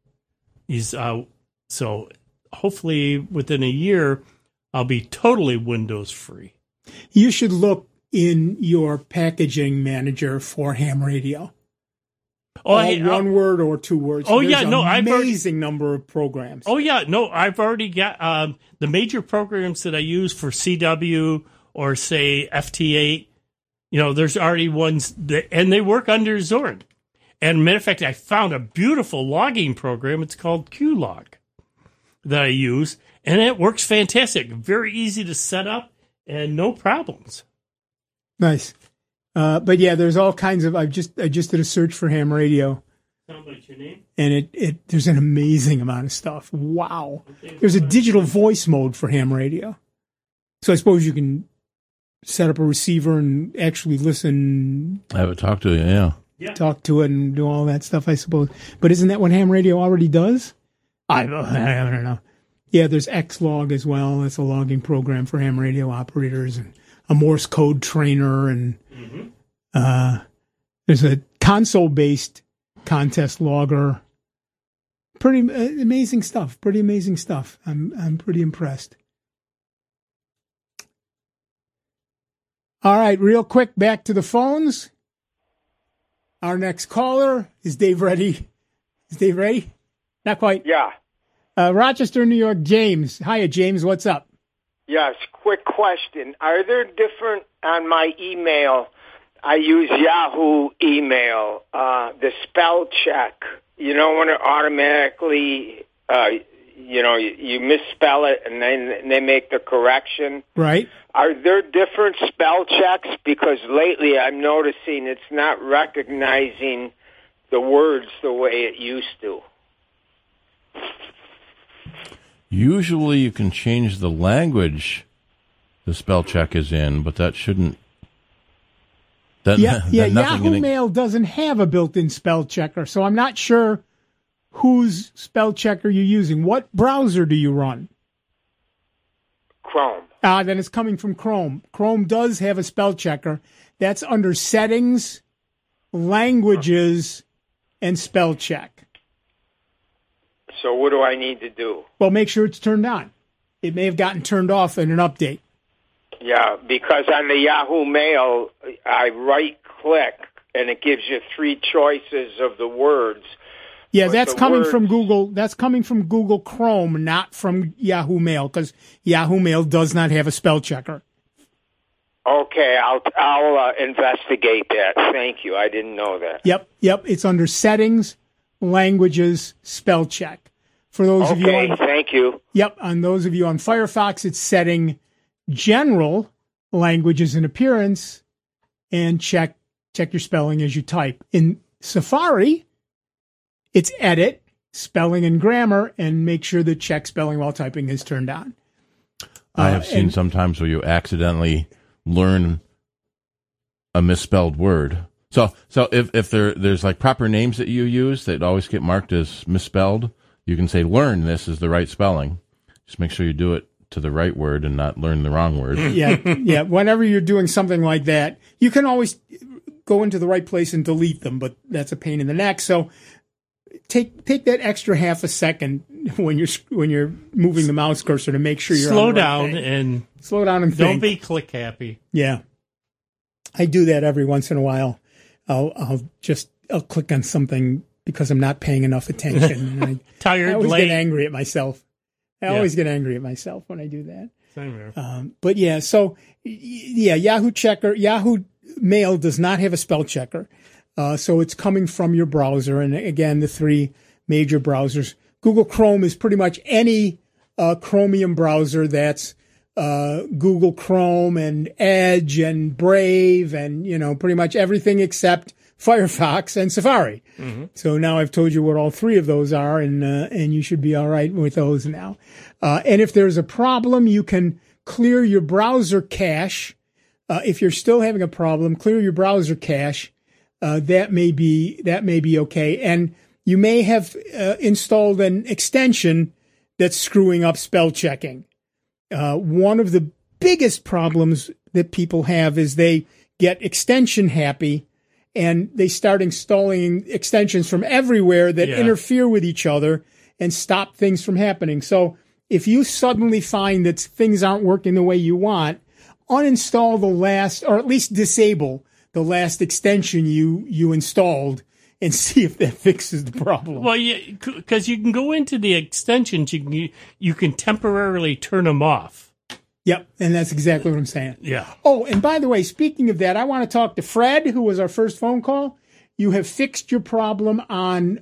So hopefully within a year, I'll be totally Windows free. You should look in your packaging manager for ham radio. One word or 2 words. Oh, There's yeah, no, amazing number of programs. Oh, yeah, no, I've already got the major programs that I use for CW or, say, FT8. There's already ones, and they work under Zorn. And matter of fact, I found a beautiful logging program. It's called QLog that I use, and it works fantastic. Very easy to set up and no problems. Nice. But yeah, there's all kinds of. I just did a search for ham radio. Sound like your name? And there's an amazing amount of stuff. Wow. Okay, there's a digital voice mode for ham radio. So I suppose you can set up a receiver and actually listen. I would talk to you, yeah. Talk to it and do all that stuff, I suppose. But isn't that what ham radio already does? I don't know. Yeah, there's Xlog as well. That's a logging program for ham radio operators, and a Morse code trainer, and there's a console-based contest logger. Pretty amazing stuff. I'm pretty impressed. All right, real quick, back to the phones. Our next caller, is Dave ready? Is Dave ready? Not quite. Yeah. Rochester, New York, James. Hiya, James. What's up? Yes, quick question. Are there different, on my email, I use Yahoo email, the spell check, when it automatically, you misspell it and then they make the correction. Right. Are there different spell checks? Because lately I'm noticing it's not recognizing the words the way it used to. Usually you can change the language the spell check is in, but that shouldn't. Yahoo Mail doesn't have a built-in spell checker, so I'm not sure whose spell checker you're using. What browser do you run? Chrome. Then it's coming from Chrome. Chrome does have a spell checker. That's under Settings, Languages, and Spell Check. So what do I need to do? Well, make sure it's turned on. It may have gotten turned off in an update. Yeah, because on the Yahoo Mail, I right-click, and it gives you 3 choices of the words. Yeah, that's coming from Google. That's coming from Google Chrome, not from Yahoo Mail, because Yahoo Mail does not have a spell checker. Okay, I'll investigate that. Thank you. I didn't know that. Yep. It's under Settings, Languages, Spell Check. For those of you thank you. Yep, on those of you on Firefox, it's Setting, General, Languages and Appearance, and check your spelling as you type. In Safari, it's Edit, Spelling and Grammar, and make sure the check spelling while typing is turned on. I have seen sometimes where you accidentally learn a misspelled word. So if there's like proper names that you use that always get marked as misspelled, you can say, learn this is the right spelling. Just make sure you do it to the right word and not learn the wrong word. Yeah. Whenever you're doing something like that, you can always go into the right place and delete them, but that's a pain in the neck. So take that extra half a second when you're moving the mouse cursor to make sure you're slow on the right down thing. and slow down and don't think. be click happy. Yeah, I do that every once in a while. I'll click on something because I'm not paying enough attention. And I always get angry at myself. I always get angry at myself when I do that. Same here. But yeah, so Yahoo Mail does not have a spell checker. So it's coming from your browser. And again, the 3 major browsers. Google Chrome is pretty much any Chromium browser that's Google Chrome and Edge and Brave and, pretty much everything except Firefox and Safari. Mm-hmm. So now I've told you what all 3 of those are, and you should be all right with those now. And if there's a problem, you can clear your browser cache. If you're still having a problem, clear your browser cache. That may be okay. And you may have installed an extension that's screwing up spell checking. One of the biggest problems that people have is they get extension happy and they start installing extensions from everywhere that interfere with each other. and stop things from happening. So if you suddenly find that things aren't working the way you want, uninstall the last, or at least disable the last extension you installed and see if that fixes the problem. Well, because you can go into the extensions, you can temporarily turn them off. Yep, and that's exactly what I'm saying. Yeah. Oh, and by the way, speaking of that, I want to talk to Fred, who was our first phone call. You have fixed your problem on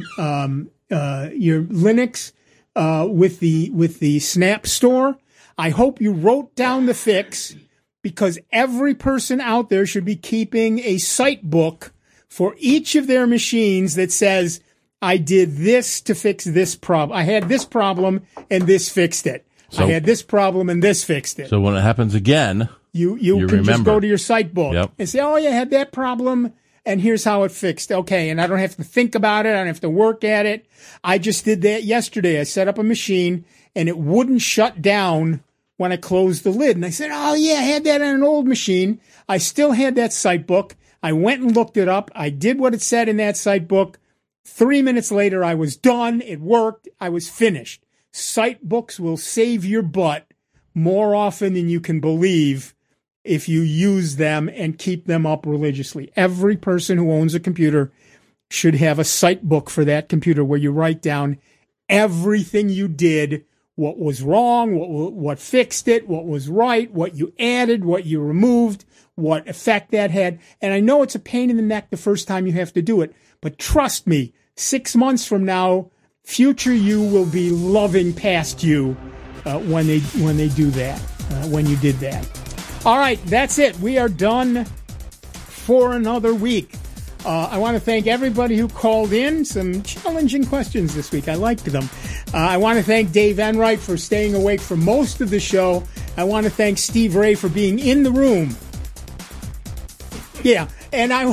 your Linux with the Snap Store. I hope you wrote down the fix, because every person out there should be keeping a site book for each of their machines that says, I did this to fix this problem. I had this problem and this fixed it. So, I had this problem and this fixed it. So when it happens again, you can remember. Just go to your site book and say, oh, yeah, I had that problem and here's how it fixed. Okay, and I don't have to think about it. I don't have to work at it. I just did that yesterday. I set up a machine and it wouldn't shut down when I closed the lid. And I said, oh, yeah, I had that on an old machine. I still had that site book. I went and looked it up. I did what it said in that site book. 3 minutes later, I was done. It worked. I was finished. Site books will save your butt more often than you can believe if you use them and keep them up religiously. Every person who owns a computer should have a site book for that computer where you write down everything you did, what was wrong, what fixed it, what was right, what you added, what you removed, what effect that had. And I know it's a pain in the neck the first time you have to do it, but trust me, 6 months from now, future you will be loving past you when they do that, when you did that. All right, that's it. We are done for another week. I want to thank everybody who called in. Some challenging questions this week. I liked them. I want to thank Dave Enright for staying awake for most of the show. I want to thank Steve Ray for being in the room. Yeah, and I'm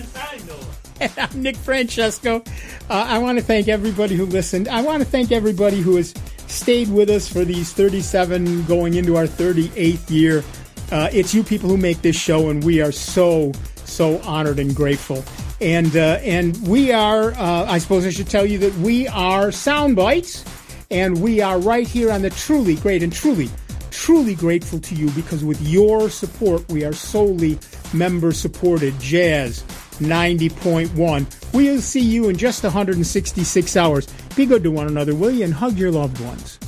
Nick Francesco. I want to thank everybody who listened. I want to thank everybody who has stayed with us for these 37 going into our 38th year. It's you people who make this show, and we are so honored and grateful. And we are, I suppose I should tell you that we are Soundbites, and we are right here on the Truly Great, and truly grateful to you, because with your support, we are solely member-supported Jazz 90.1. We'll see you in just 166 hours. Be good to one another, will you? And hug your loved ones.